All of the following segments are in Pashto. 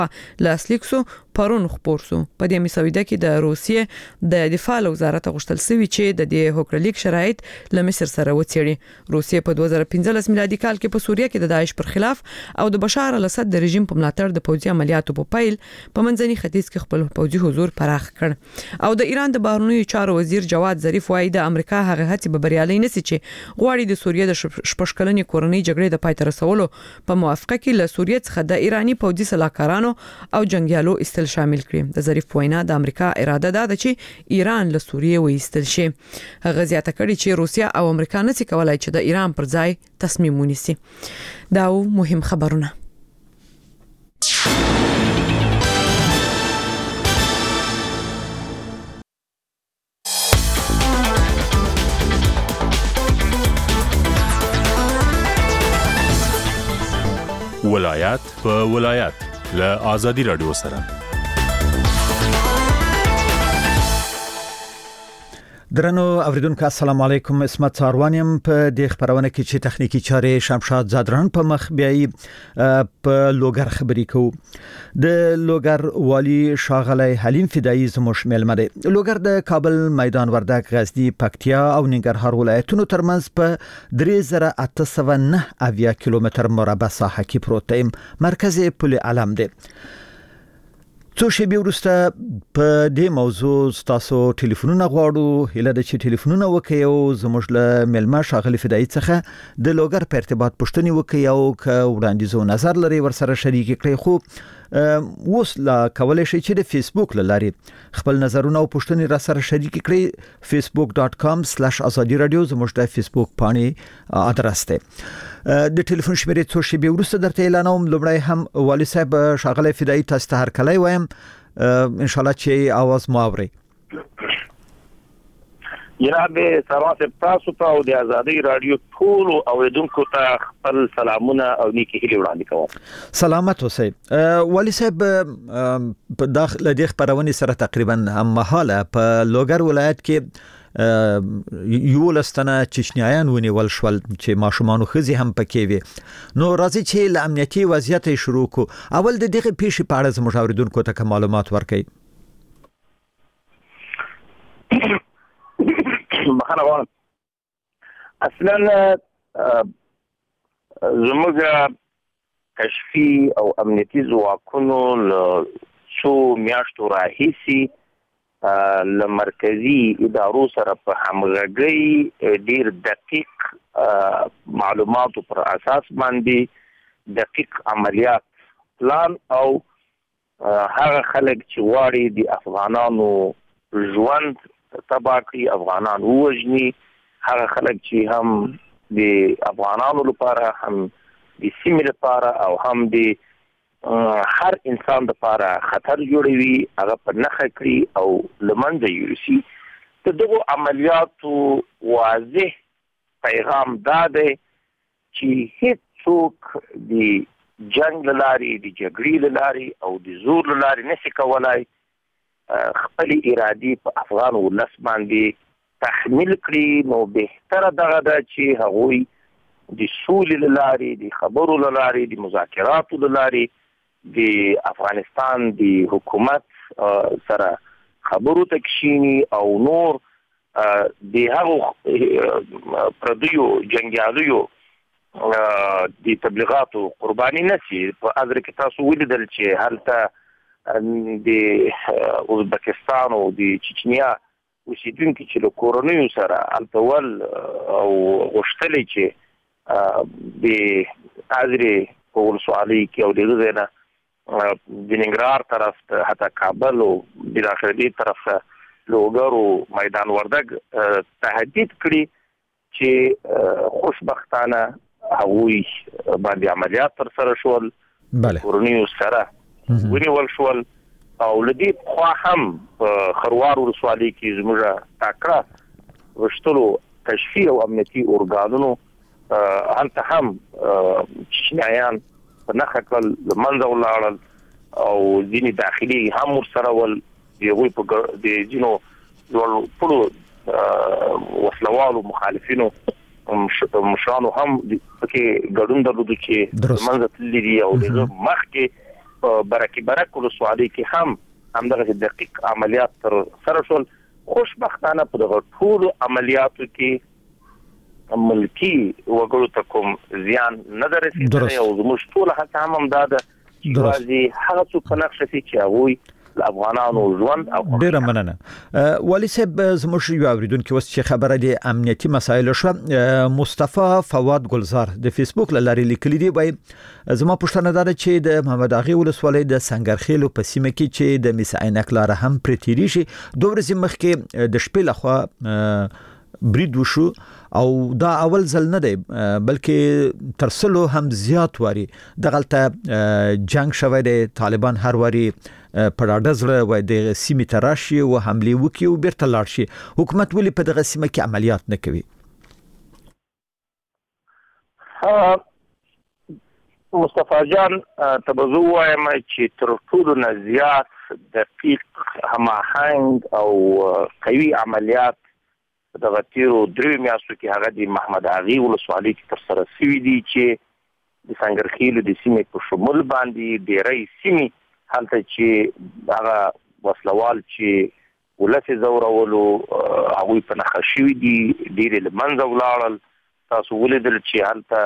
لاسلیکسو پرون خبر سو په دې مسوده کې د روسیې د دفاع وزارت غوښتل سوي چې د دې هوکړلیک شرایط له مصر سره وڅېړي. روسیې په 2015 میلادي کال کې په سوریه کې د داعش پر خلاف او د بشار الاسد د رژیم په ملاتړ د پوځي عملیاتو په پیل په منځني ختیځ کې خپل پوځي حضور پراخ کړ او د ایران د بهرنیو چارو وزیر جواد ظریف وايي د امریکا هغه هڅې به بریالي نشي چې غواړي د سوریه د شپږکلنې کورنۍ جګړې د پای ته رسولو په موافقه کې له سوریه څخه د ایرانی پوځي سلاکارانو او جنگیالو استل شامل کړي. د ظریف وینا د امریکا اراده ده چې ایران له سوریه وایستل شي. هغه زیاته کړي چې روسیا او امریکا نشي کولای چې د ایران پر ځای تصمیم ونیسي. دا مهم خبرونه. ولایت په ولایت له آزادي رادیو سره. درنو اوریدونکو السلام علیکم. اسمت ساروانیم په دې خبرونه کې چې تخنیکی چارې شمشاد زادران په مخ بیاي په لوګر خبرې کوو. د لوګر والی شاغلی حلیم فدایی زموږ ملمه دی. لوګر د کابل، میدان وردګ، غزنی، پکتیا او ننګرهار ولایتونو ترمنځ په 3809 کیلومتر مربع ساحه کې پروت دی. مرکز پل علم دی. څو شېبې وروسته په دې موضوع تاسو ټلیفونونه غواړو. هله د چې ټلیفونونه وکړئ او زموږ له ملما شاغلی فدایی څخه د لوګر په ارتباط پوښتنې وکړئ او که وړاندیز او نظر لري ورسره شریک کړئ. خو اوس لا کولای شئ چې د فیسبوک لارې خپل نظرونه او پوښتنې را سره شریک کړئ. facebook.com/azadi radio زموږ د فیسبوک باندې ادرس دی. د ټلیفون شمیرې څو شېبې وروسته درته اعلانوم. لومړی هم والي صاحب شاغلی فدایی تاسو ته هرکلی وایم. ان شاء الله چې आवाज مو اوري. جناب سلامات تاسو ته او د آزادي رادیو ټول اوریدونکو ته خپل سلامونه او نیکی هیلې وړاندې کوم. سلامت اوسئ. والي صاحب په داخله د خبرونې سره تقریبا هم مهاله په لوګر ولایت کې یو لستنه چشنیایان ونیول شول چې ماشومان خزي هم پکې وي. نو راځي چې له امنیتي وضعیت شروع کو. اول د دغه پیښې په اړه زموږ اوریدونکو ته معلومات ورکړئ. بخښنه غواړم. اصلا زموږ کشفي او امنیتي ځواکونو له څو میاشتو راهیسې له مرکزي ادارو سره په همغږۍ ډیر دقیق معلوماتو پر اساس باندې دقیق عملیات پلان او هغه خلک چې واړي د افغانانو ژوند تباہ کړي، افغانان ووژني، هغه خلک چې هم د افغانانو لپاره هم د سیمې لپاره او هم د هر انسان لپاره خطر جوړوي، هغه په نښه کړي او لمنځه یوسي. د دغو عملیاتو واضح پیغام دا دی چې هیڅوک د جنگ لارې، د جګړې لارې او د زور لارې نشي کولای خپل ارادي په افغان ولس باندې تحمیل کړي. نو بهتره دغه ده چې هغوی د سولې لارې، د خبرو لارې، د مذاکراتو لارې د افغانستان د حکومت سره خبرو ته کښیني او نور د هغو پردیو جنګیالیو د تبلیغاتو قرباني نشي. په اذر کې تاسو ولیدل چې هلته د ازبکستان او د چچنیا اوسیدونکي چې له کورنیو سره هلته ول او غوښتلې چې د اذر په ولسوالۍ کې او دغه ځای نه د ننګرهار طرف ته حتی کابل او بالاخره دې طرف ته لوګر او میدان وردګ تهدید کړي چې خوشبختانه هغوی باندې عملیات ترسره شول. کورنیو سره ونیول شول او لدې خوا هم په خروار ولسوالۍ کې زموږ ټاکره غوښتلو کشفي او امنیتي ارګانونو هلته هم چشنیایان په نښه کړل، له منځه ولاړل او ځینې داخلي هم ورسره ول. د هغوی په د ځینو لوړ پوړو وسلوالو مخالفینو مشرانو هم پکې ګډون درلودو چې له منځه تللي دي او د مخکې برکي برک ولسوالۍ کې هم همدغه دقیق عملیات تر سره شول. خوشبختانه په دغه ټول عملیاتو کې ملکی وګړو ته کوم زیان نه درسېدلی او زموږ ټول هڅه هم دا ده چې واځي هغه څوک په نقشه چې هغوی افغانانو ژوند او ډیره مننه والي صاحب. زموږ یو اوریدونکو اوس چې خبره د امنیتي مسایلو شو مصطفی فواد ګلزار د فیسبوک لاري لیکلي دی وای زما پوښتنه ده چې د محمد اغي ولسوالۍ د سنگرخیلو په سیمه کې چې د میس عینک لار هم پرتیری شي 2 ورځې مخکې د شپې لخوا برید وشو او دا اول ځل نه دی بلکې ترسلو هم زیات واري دغلطه جنگ شوه د طالبان هر واري په ډاډه زړه وای د سیمې تراشي او حمله وکي او بیرته لاړ شي. حکومت ولې په دغه سیمه کې عملیات نه کوي؟ مصطفی جان تبزو وایم چې تر ټولو نه زیات دقیق هماهنګ او قوي عملیات دغه تیرو 3 میاشتو کې هغه د محمد اغي ولسوالۍ کې تر سره شوي دي چې د سنگرخیلو د سیمې په شمول باندې ډېرې سیمې هلته چې هغه وسلوال چې ولسی زورولو هغوی په نښه شوي دي ډېرې له منځه ولاړل. تاسو ولیدل چې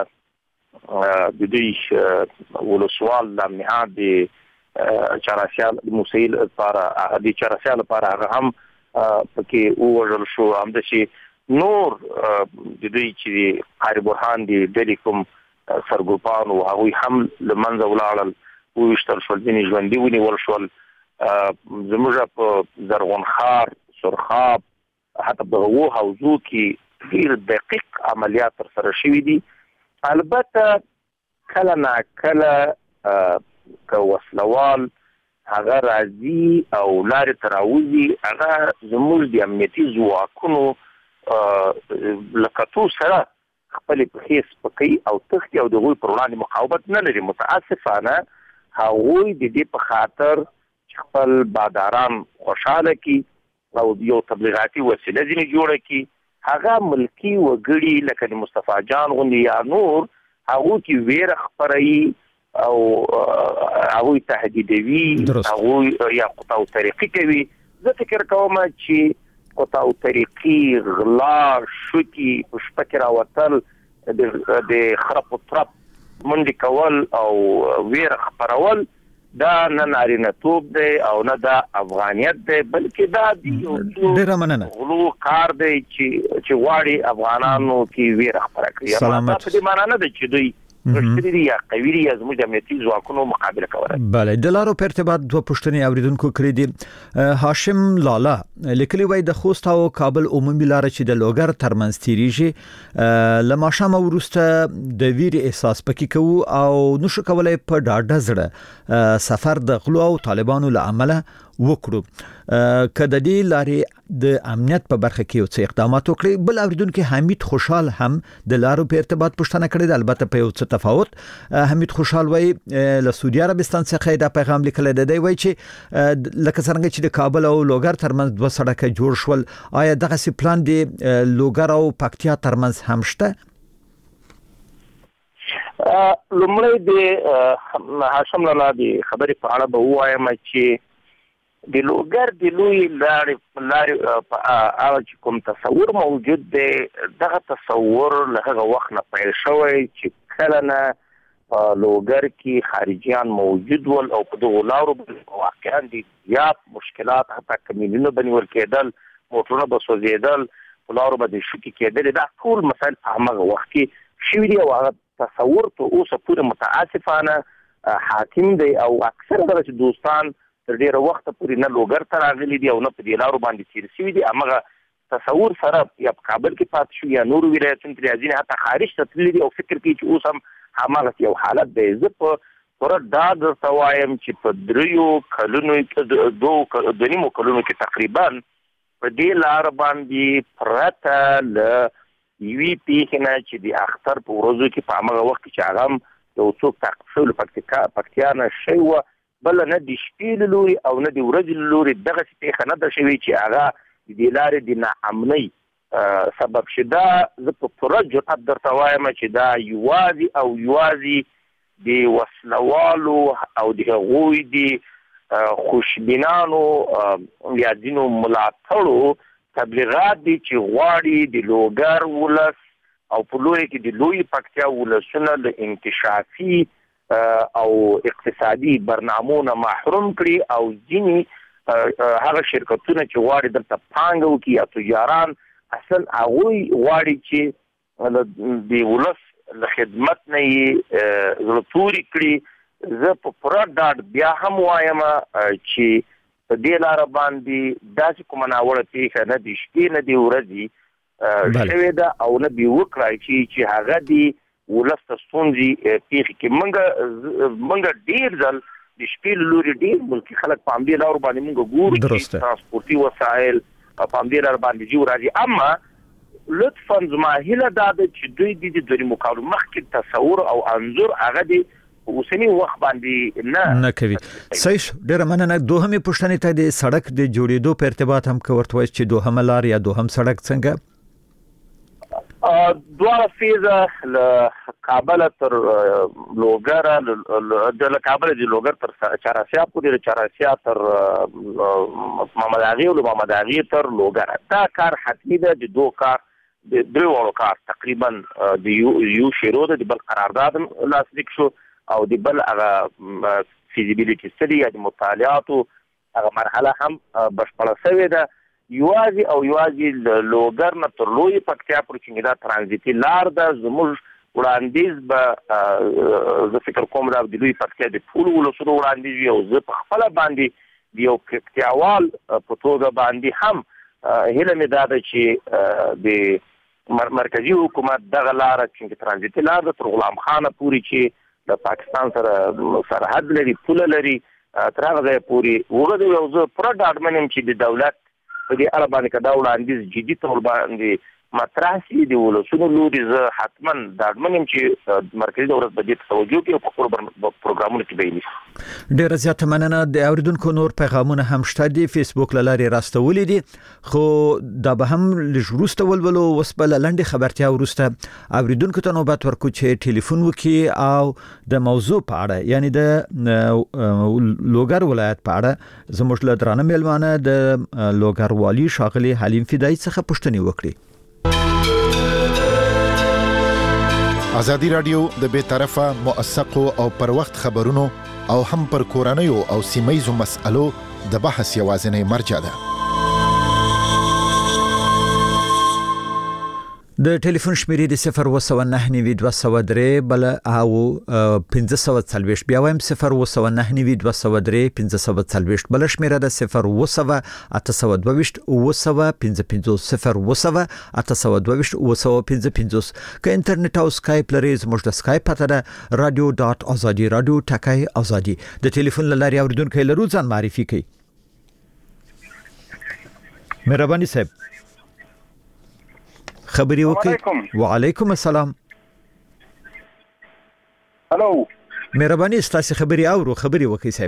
هلته د دوی ولسوال د امنیت د چاراسیال موسیل لپاره د چاراسیال لپاره هغه هم پکې ووژل شو. همداسې نور د دوی چې قاری برهان د ډلې کوم سرګروپانو هغوی هم له منځه ولاړل وویشتل شول ځینې ژوندي ونیول شول. زموږ په زرغون خار سرخاب حتی په هغو حوزو کې ډېر دقیق عملیات تر سره شوي دي. البته کله ناکله که وسلوال هغه راځي او لارې ته راوځي هغه زموږ د امنیتي ځواکونو له کتو سره خپلې پښې سپکوي او تښتي او د هغوی پر وړاندې مقاومت نه لري. متاسفانه هغوی د دې په خاطر چې خپل باداران خوشحاله کړي او یو تبلیغاتي وسیله ځینې جوړه کړي هغه ملکي وګړي لکه د مصطفی جان غوندې یا نور هغوی کې ویره خپروي او هغوی تهدیدوي هغوی یا قطع طریقي کوي. زه فکر کوم چې قطع طریقي غلا شوکي په شپه کې راوتل د خرپ و ترپ منډې کول او ویره خپرول دا نه نارینه توب دی او نه دا افغانیت دی بلکې دا د غلو کار دی چې غواړي افغانانو کې ویره خپره کړي. دا په دې معنا نه ده چې دوی رښتینی یا قوي یا زموږ د امنیتي ځواکونو مقابله کوي. بله د لارو په ارتباط دوه پوښتنې اوریدونکو کړې دي. هاشم لالا لیکلي وای د خوست او کابل عمومي لار چې د لوګر ترمنځ تیریږي لماشام وروسته د ویري احساس پکې کوو او نشو کولای په ډاډه زړه سفر د غلو او طالبانو له عمله وکړو. کله د لارې د امنیت په برخه کې یو څه اقدامات وکړي. بل اوریدونکو حمید خوشحال هم د لارو په ارتباط پوښتنه کړې ده البته په یو څه تفاوت. حمید خوشحال وای له سعودي عربستان څخه دا پیغام لیکل دی وای چې لکه څنګه چې د کابل او لوګر ترمنځ دوه سړکه جوړ شول آیا دغه سی پلان دی لوګر او پکتیا ترمنځ هم شته؟ لومړی د هاشم لالا د خبرې په اړه به ووایم چې د لوګر د لوی لارې په اړه چې کوم تصور موجود دی دغه تصور له هغه وخت نه پیل شوی چې کله نه په لوګر کې خارجيان موجود ول او په دغو لارو واقعا د زیات مشکلات حتی کمیونونه بنول کېدل موټرونه به سوځېدل په لارو به د شوکي کېدل. دا ټول مسایل په همغه وخت کې شوي دي او هغه تصور ته اوسه پورې متاسفانه حاکم دی او اکثر دغه چې دوستان تر ډیره وخت پورې نه لوګر ته راغلي دي او نه په دې لارو باندې تیر شوي دي. همغه تصور سره یا په کابل کې پاتې شو یا نورو ولایتونو کې ځینې حتی خارج ته تللي دي او فکر کوي چې اوس هم همغه یو حالت دی. زه په پوره ډاډ درته وایم چې په 3 کلونو کې 2.5 کلونو کې تقریبا په دې لار باندې پرته له یوې پیښې نه چې د اختر په ورځو کې په همغه وخت کې چې هغه هم یو څوک تعقیب شوی له پکتیا نه شوی وه بل نه د شپې له لوري او نه د ورځې له لوري دغسې پیښه نه ده شوې چې هغه د دې لارې د ناامنۍ سبب شي. دا زه په پوره جرأت درته وایم چې دا یوازې او یوازې د وسلوالو او د هغوی د خوشبینانو یا دینو ملاتړو تبلیغات دي چې غواړي د لوګر ولس او په لوري کې د لوی پکتیا ولسونه د انکشافي او اقتصادي برنامهونو محروم کړي او ځینې هغه شرکتونه چې غواړي دلته پانګه وکړي یا تجاران اصل هغوی غواړي چې د ولس له خدمت نه یې زړه توري کړي. زه په پوره ډاډ بیا هم وایم چې په دې لاره باندې داسې کومه ناوړه پیښه نه د شپې نه د ورځې شوې ده او نه به وکړای چې هغه د ولس ته ستونزې پیښې کړي. موږ ډېر ځل د شپې لوري ډېر ملکي خلک په همدې لارو باندې موږ ګورو چې ترانسپورتي وسایل په همدې لار باندې جوړ راځي. اما لطفا زما هیله دا ده چې دوی د مقابله مخکې تصور او انظور هغه د اوسنی وخت باندې نه کوي. صحیح ډېر مننه. دوهمه پوښتنه ته د سړک د جوړېدو په ارتباط هم کوي چې دوهمه لار یا دوهم سړک څنګه دوه فیزه له کابل تر لوګر د کابل د لوګر تر چاراسیا پورې چاراسیا تر محمد اغي او محمد اغي تر لوګر دا کار حتمی ده. د دوه کار د درو کار تقریبا د یو شیرو د بل قرارداد لاسلیک شو او د بل هغه فیزیبیلیټي سټډي یا د مطالعاتو هغه مرحله هم بشپړه شوې ده. یوازې لوګر نه تر لوی پکتیا پورې چې دا ترانزیتي لار ده. زموږ وړاندیز به زه فکر کوم دا د لوی پکتیا د ټولو ولسونو وړاندیز وي او زه په خپله باندې د یو پکتیاوال په توګه باندې هم هیله مې دا ده چې د مرکزي حکومت دغه لاره چې ترانزیتي لار ده تر غلام خانه پورې چې د پاکستان سره سرحد لري پوله لري تر هغه ځایه پورې وغځوي او زه پوره ډاډمن یم چې د دولت په دې اړه باندې که دا وړاندیز جدي تور باندې مطرح شي د ولسونو لوري زه حتما ډاډمن یم چې مرکزي دولت به دې ته توجه وکړي او په خپلو پروګرامونو کې به یې نیسي. ډېره زیاته مننه. د اورېدونکو نور پیغامونه هم شته دي فیسبوک له لارې راستولي دي خو دا به هم لږ وروسته ولولو. اوس به له لنډې خبرتیا وروسته اورېدونکو ته نوبت ورکړو چې ټلیفون وکړي او د موضوع په اړه یعنی د لوګر ولایت په اړه زموږ له درانه میلمانه د لوګر والي ښاغلي حلیم فدایي څخه پوښتنې وکړي. ازادي رادیو د بے طرفه موثقو او پر وخت خبرونو او هم پر کورنیو او سیمایزو مسألو د بحث یوازینی مرجع ده. د ټلیفون شمیرې د 0199203 بل او 1540 بیا وایم 0199203 1540 بل شمیره د 01822 01822 که انټرنیټ او سکایپ لري زموږ د سکایپ پته ده radio.azadi.azadi. د ټلیفون لاري اوریدونکو لرو ځان معرفي کړئ. مهرباني صاحب خبري وکړئ. وعلیکم السلام. هلو مهرباني ستاسو خبري اورو خبري وکړئ صاحب.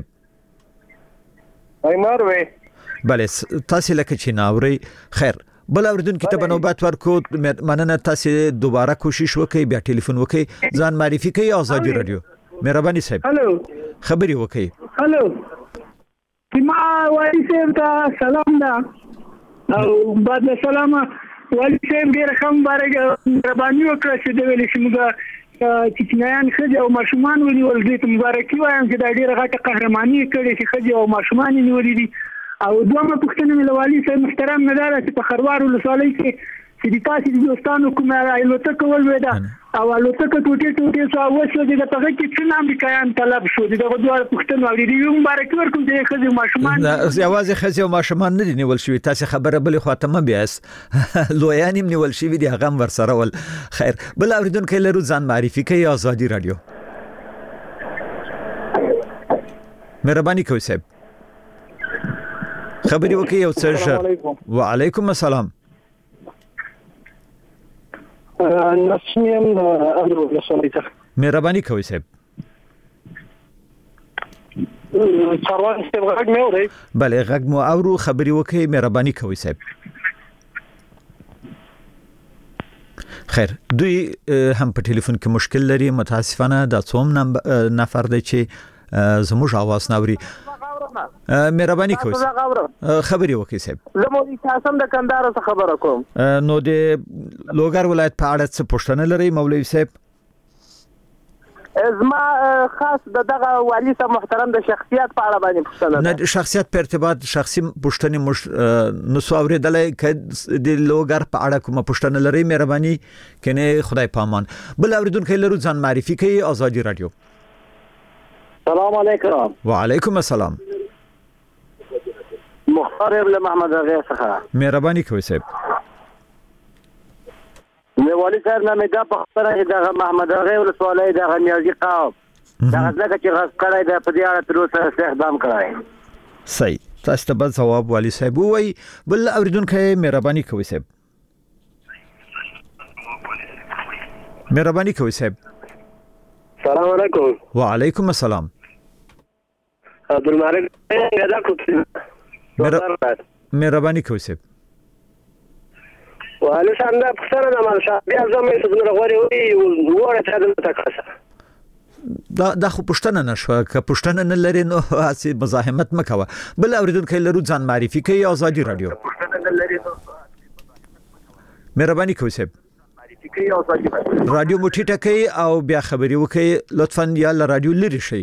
ایمار وې بله تاسو لکه چې ناوري خیر بل اوریدونکو ته بنوبات ورکو. مننه تاسو دوباره کوشش وکړئ بیا ټلیفون وکړئ ځان معرفي کړئ ازادي رادیو. مهرباني صاحب هلو خبري وکړئ. هلو ما والی صاحب ته سلام ده او بعد سلام والی صاحب ډېر ښه مهرباني وکړه چې د ویلې چې موږ چینایان ښځې او ماشومان ونیول دې ته مبارکي وایم چې دا ډېره غټه قهرماني کړې چې ښځې او ماشومان یې نیولي دي. او دومره پوښتنه مې له والي صاحب محترم نه ده چې په خروار ولسوالۍ کې چې د تاسې د دوستانو کومه الوتکه ولوېده او الوتکه ټوټې شوه وسوځېده د هغه کې څونه امریکایان طلب شو د دغه دواړو پوښتنو اورېدې یو مبارکي ورکوم چې ښځې او ماشومان یوازې ښځې او ماشومان نه دي نیول شوي تاسې خبره بلې خواته مه بیاست لویان هم نیول شوي دي هغه هم ورسره ول. خیر بل اورېدونکی لرو ځان معرفي کوي ازادي رادیو. مهرباني کوئ صاحب خبري وکړئ یو څه ژر. وعلیکم السلام. نسیم امرو رسولي ته مهرباني کوئ صاحب. چاروان صاحب غږ مې اورئ؟ بله غږ مو اورو خبري وکړئ مهرباني کوئ صاحب. خیر دوی هم په ټلیفون کې مشکل لري متاسفانه د څوم نفر دی چې زموږ आवाज ناوري مهرباني کوئ خبري وکړئ صاحب زه مولوي قاسم د کندهار څخه خبره کوم نو د لوګر ولایت په اړه څه پوښتنه لري مولوي صاحب زما خاص دغه والی صاحب محترم د شخصیت په اړه باندې پوښتنه نه شخصیت په ارتباط شخصي پوښتنه نو سوورېدلې ک د لوګر په اړه کومه پوښتنه لري مهرباني کنه خدای پامان بل اوریدونکو لرو ځان معرفي کوي آزادي رادیو السلام علیکم وعلیکم السلام مختار ابن محمد رضا څخه مهرباني کوئ صاحب والی صاحب نامې دا په خبره د محمد رضا ولسوالۍ د نیازي قوم دا ځکه چې غږ کړی د په دې اړه تر اوسه استخدام کړی صحیح تاسو ته جواب والی صاحب وای بل اوریدونکو مهرباني کوئ صاحب مهرباني کوئ صاحب السلام علیکم وعلیکم السلام عبدالمالک دا کوم مهرباني کوئ صاحب والی صاحب دا پښتنه د مال صاحب بیا زموږ څه نه غوړي وي وړه ته د تکاسه دا خو پښتنه نشوه که پښتنه نه لري نو اسی مزاحمت مکوه بل اوریدونکو لرو ځان معرفي کوي آزادي رادیو مهرباني کوئ صاحب رادیو مو ټیټه کوي او بیا خبري وکړئ لطفا یا له رادیو لري شي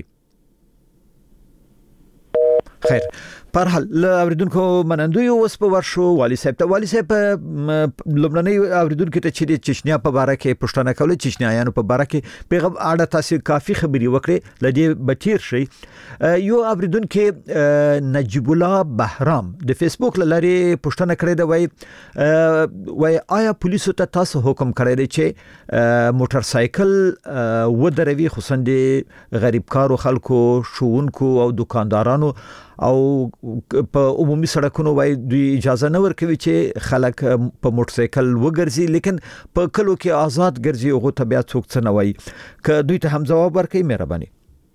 خیر پر حال له اوریدونکو منندوی اوس په ورشو والی صاحب لومړنۍ اوریدونکو ته چې د چچنیا په باره کې پښتنه کوله چچنیایانو په باره کې پیغام اړه تاسو کافي خبري وکړي لدی بتیر شي یو اوریدونکو نجیب الله بهرام د فیسبوک لاري پښتنه کړې دی وای آیا پولیسو ته تاسو حکم کړی دی چې موټر سایکل ودروي خصوصا د غریب کارو خلکو شوونکو او دکاندارانو او په عمومي سړکونو وای دوی اجازه نه ورکوي چې خلک په موټر سایکل وګرځي لیکن په کلو کې آزاد ګرځي او طبيعت څوک څه نه وای ک دوی ته هم جواب ورکړي مهرباني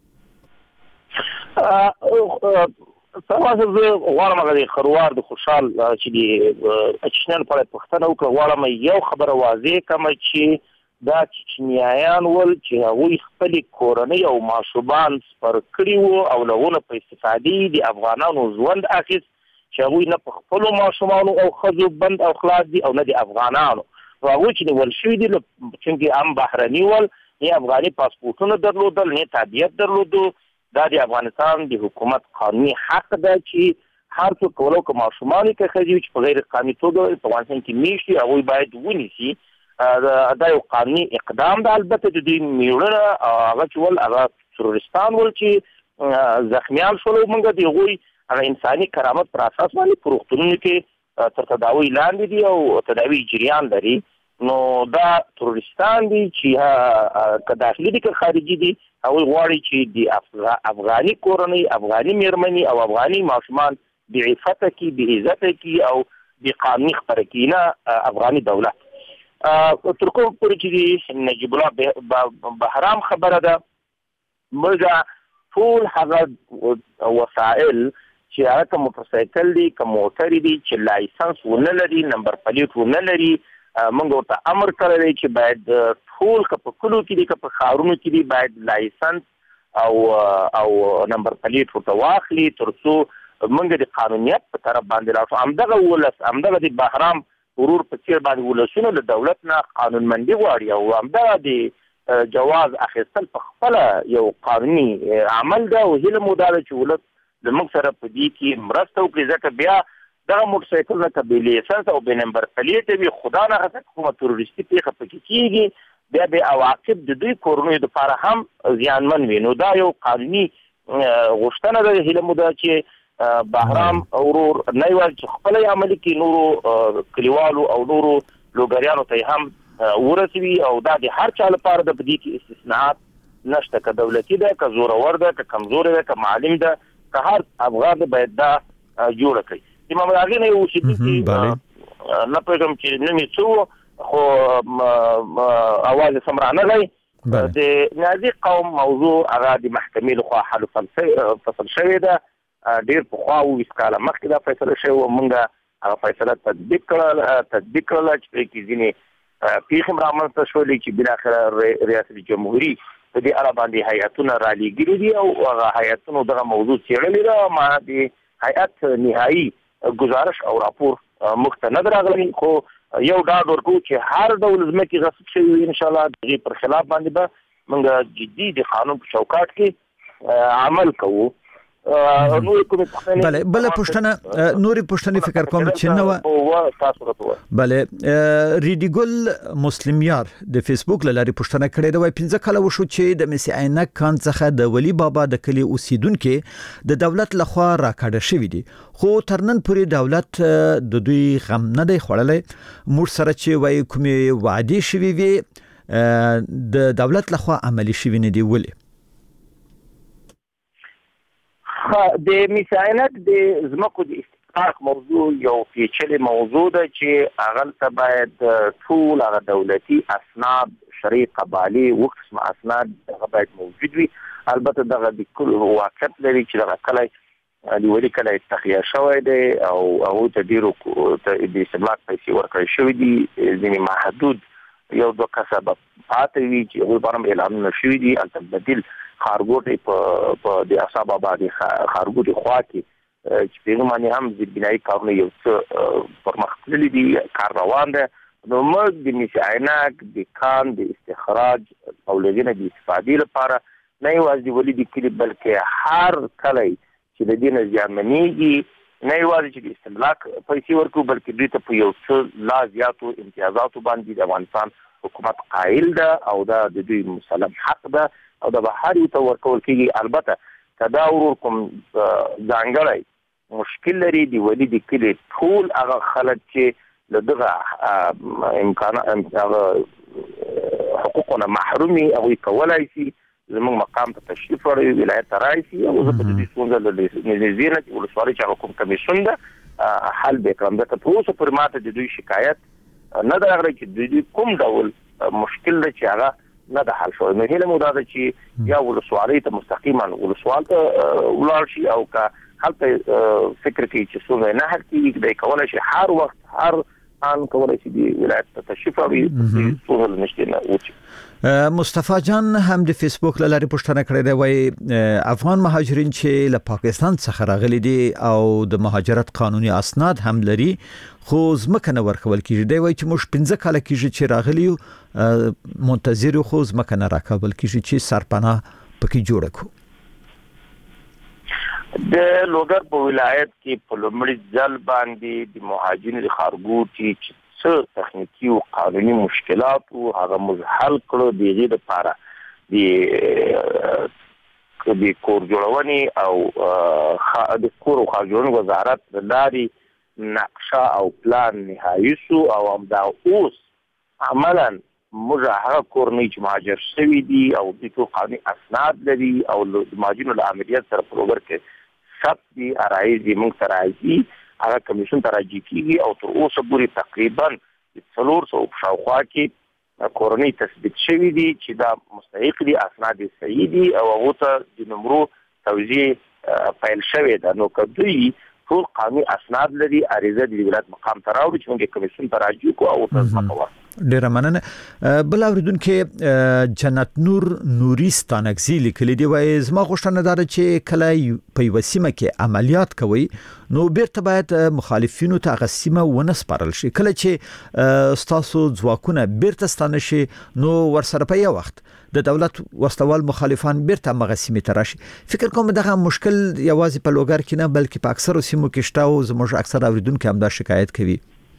تاسو زه غواړم غوړم خروار د خوشحال چې دی چشنل په پښتنه او غواړم یو خبره واضح کوم چې دا چچنیایان ول چې هغوی خپل کورنۍ او ماشومان پر کړی وو او لهونه په استفادې د افغانانو ژوند اخیست چې هغوی نه په خپل ماشومان او خزو بند او خلاص دي او نه د افغانانو هغوی چې ول شوی دي چې هم بهرني ول نه افغاني پاسپورتونه درلودل نه تابعیت درلودو دا د افغانستان د حکومت قانوني حق ده چې هر څوک ولو که ماشومان کې خځې چې په غیر قانوني توګه په افغانستان کې میشي هغوی باید ونیسي دا یو قانوني اقدام ده البته د دې میړه هغه چې ول هغه تروریستان ول چې زخمیان شول موږ د هغوی هغه انساني کرامت پر اساس باندې پروختونو کې تر تداوی لاندې دي او تداوی جریان لري نو دا تروریستان دي چې که داخلي دي که خارجي دي هغوی غواړي چې د افغاني کورنۍ افغاني میرمنې او افغاني ماشومان بعفته کې بعزته کې او بقانوني خبره کې نه افغاني دولت تر کوم پورې چې نجیب الله بهرام خبره ده موږ ټول هغه وسایل چې هغه موټر سایکل دي که موټر دي چې لایسنس ونه لري نمبر پلیټ ونه لري موږ ورته امر کړی چې باید ټول که په کلو کې دي که په ښارونو کې دي باید لایسنس او نمبر پلیټ ورته واخلي تر څو موږ د قانونیت په طرف باندې لاړ شو همدغه د بهرام ورور په څیر باندې ولسونه له دولت نه قانونمندي غواړي او همدغه د جواز اخیستل په خپل یو قانوني عمل ده او هیله مو دا چې ولس زموږ سره په دې کې مرسته وکړي ځکه بیا دغه موټر سایکل نه که بې لیسنس او بې نمبر پلیټ وي خدا ناخواسته کومه تروریستي پیښه پکې کېږي بیا به عواقب د دوی کورنیو دپاره هم زیانمن وي نو دا یو قانوني غوښتنه ده هیله مو ده چې بهرام ورور نه یوازې چې خپله یې عملي کړي نورو کلیوالو او نورو لوګریانو ته هم ورسوي او دا د هر چا لپاره ده په دې کې استثناءات نشته که دولتي ده که زورور ده که کمزوری ده که معلم ده که هر افغان ده باید دا جوړه کړي امام هغې نه یو اوسېدونکي نه پوهېږم چې نوم یې څه خو اواز یې سم رانغی د نازي قوم موضوع هغه د محکمې لخوا حل فصل شوې ده ډیر پخوا 20 کاله مخکې دا فیصله شوې وه موږ هغه فیصله تطبیق کړله چې پرې کې ځینې پیښم رامنځته شولې چې بل اخر ریاست جمهوریت په دې اړه باندې هیئتونه را لېږلي دي او هغه هیئتونو دغه موضوع څېړلې ده. ما د هیئت نهایي گزارش او راپور مخ ته نه راغلی، خو یو ډاډ ورکوو چې هر ډول ځمکې غصب شوي ان شاء الله دغې پر خلاف باندې به موږ جدي د قانون په چوکاټ کې عمل کوو. بله پښتنه نورې پښتنې فکر کوم چې نو بله ریډیګل مسلم یار د فیسبوک لاري پښتنه کړې ده. 15 کال وشو چې د مسی عینک کان څخه د ولی بابا د کلی اوسیدونکو د دولت لخوا راکړه شوې دي، خو ترنن پورې دولت د دوی غم نه دی خوړلې. موږ سره چې وای کومې وعده شوې وي د دولت لخوا عملی شوې نه دی. ولې د میثاقات د زمکو د استحقاق موضوع یو پیچلې موضوع ده چې هغه ته باید ټول هغه دولتي اسناد شرعي قبالي وقسم اسناد هغه باید موجود وي. البته دغه د کل واقعیت لري چې دغه کله د ولی کله تخیه شوی دی او هغه ته ډیرو د استملاک پیسې ورکړل شوې دي، ځینې محدود یو دوه کسبه پاتې وي چې هغوی باندې اعلانونه شوي دي. هلته بدیل خارګوټي په د اصحاب آباد خارګوټي خوا کې چې په باندې هم د بنایي کارونه یو څه پرمختللي دي، کار روان ده. نو موږ د مسی عینک د کان د استخراج او لګنه د استفادې لپاره نه یوازې د ولي د کلي بلکې هر کلی چې د دې نه زیانمنېږي نه یوازې چې د استملاک پیسې ورکړو بلکې دوی ته په یو څه لا زیاتو امتیازاتو باندې د افغانستان حکومت قایل ده او دا د دوی مسلم حق ده او د بهر یو ته ورکول کېږي. البته کدا ورور کوم ځانګړی مشکل لري د ولی د کلي ټول هغه خلک چې له دغه امکانات هغه حقوقونه محرومي هغوی کولی شي زموږ مقام ته تشریف وړي، ولایت ته راشي او زه په دې ستونزه له نږدې نه ولسوالۍ چې هغه کوم کمیسیون ده حل به کړم. ځکه تر اوسه پورې ماته د دوی شکایت نه ده راغلی چې دوی کوم ډول مشکل ده چې هغه نه ده حل شوی. نو هیله مو دا ده چې یا ولسوالۍ ته مستقیما ولسوال ته ولاړ شي او که هلته فکر کوي چې څومره نه حل کېږي دی کولی شي هر وخت هر آن کولی شي د ولایت ته تشریف راوړي څومره نږدې نه وچي. مصطفی جان هم د فیسبوک لاري پوښتنه کړې ده، وای افغان مهاجرین چې له پاکستان څخه راغلي دي او د مهاجرت قانوني اسناد هم لري خو ځمکه نه ورکول کیږي. دی وای چې موږ 15 کال کېږي چې راغلي یو منتظر خو ځمکه نه راکول کیږي چې سرپناه پکې جوړ کړو. د لوګر په ولایت کې په لومړي ځل باندې د مهاجرینو د خارګوټي چې څه تخنیکی او قانوني مشکلات او هغه مزحل کړو دیغه د لپاره د کور جوړونې او د کور او خار جوړونې وزارت د لاري نقشه او پلان نهایی شو او همدا اوس عملاً موږ هغه کورنۍ چې مهاجر شوي دي او د ټول قانوني اسناد لري او د مهاجرینو له امنیت سره پروګر کې ثبت دي ارایز دي موږ ته راځي هغه کمیشن ته راځي کیږي او تر اوسه پورې تقریبا 400 شاوخوا کې کورنۍ تثبیت شوي دي چې دا مستحق دي، اسناد صحیح دي او هغه ته د نمرو توزیع پیل شوی ده. نو که دوی ټول قانوني اسناد لري اریزه د ولایت مقام ته راوړي چې موږ کمیشن ته راځو کو او تاسو ورکوو. ډیره مننه. بل اوریدونکو جنت نور نوري ستانکزی لیکلي دی، وای زما غوښتنه ده چې کله په وسیمه کې عملیات کوي نو بیرته باید مخالفینو ته غسیمه ونه سپارل شي. کله چې ستاسو ځواکونه بیرته ستانه شي نو ورسره په یو وخت د دولت وسوال مخالفان بیرته مغسیمه تراشي. فکر کوم دغه مشکل یوازې په لوګر کې نه بلکې په اکثر سیمو کې شته او زموږ اکثر اوریدونکو هم دا شکایت کوي.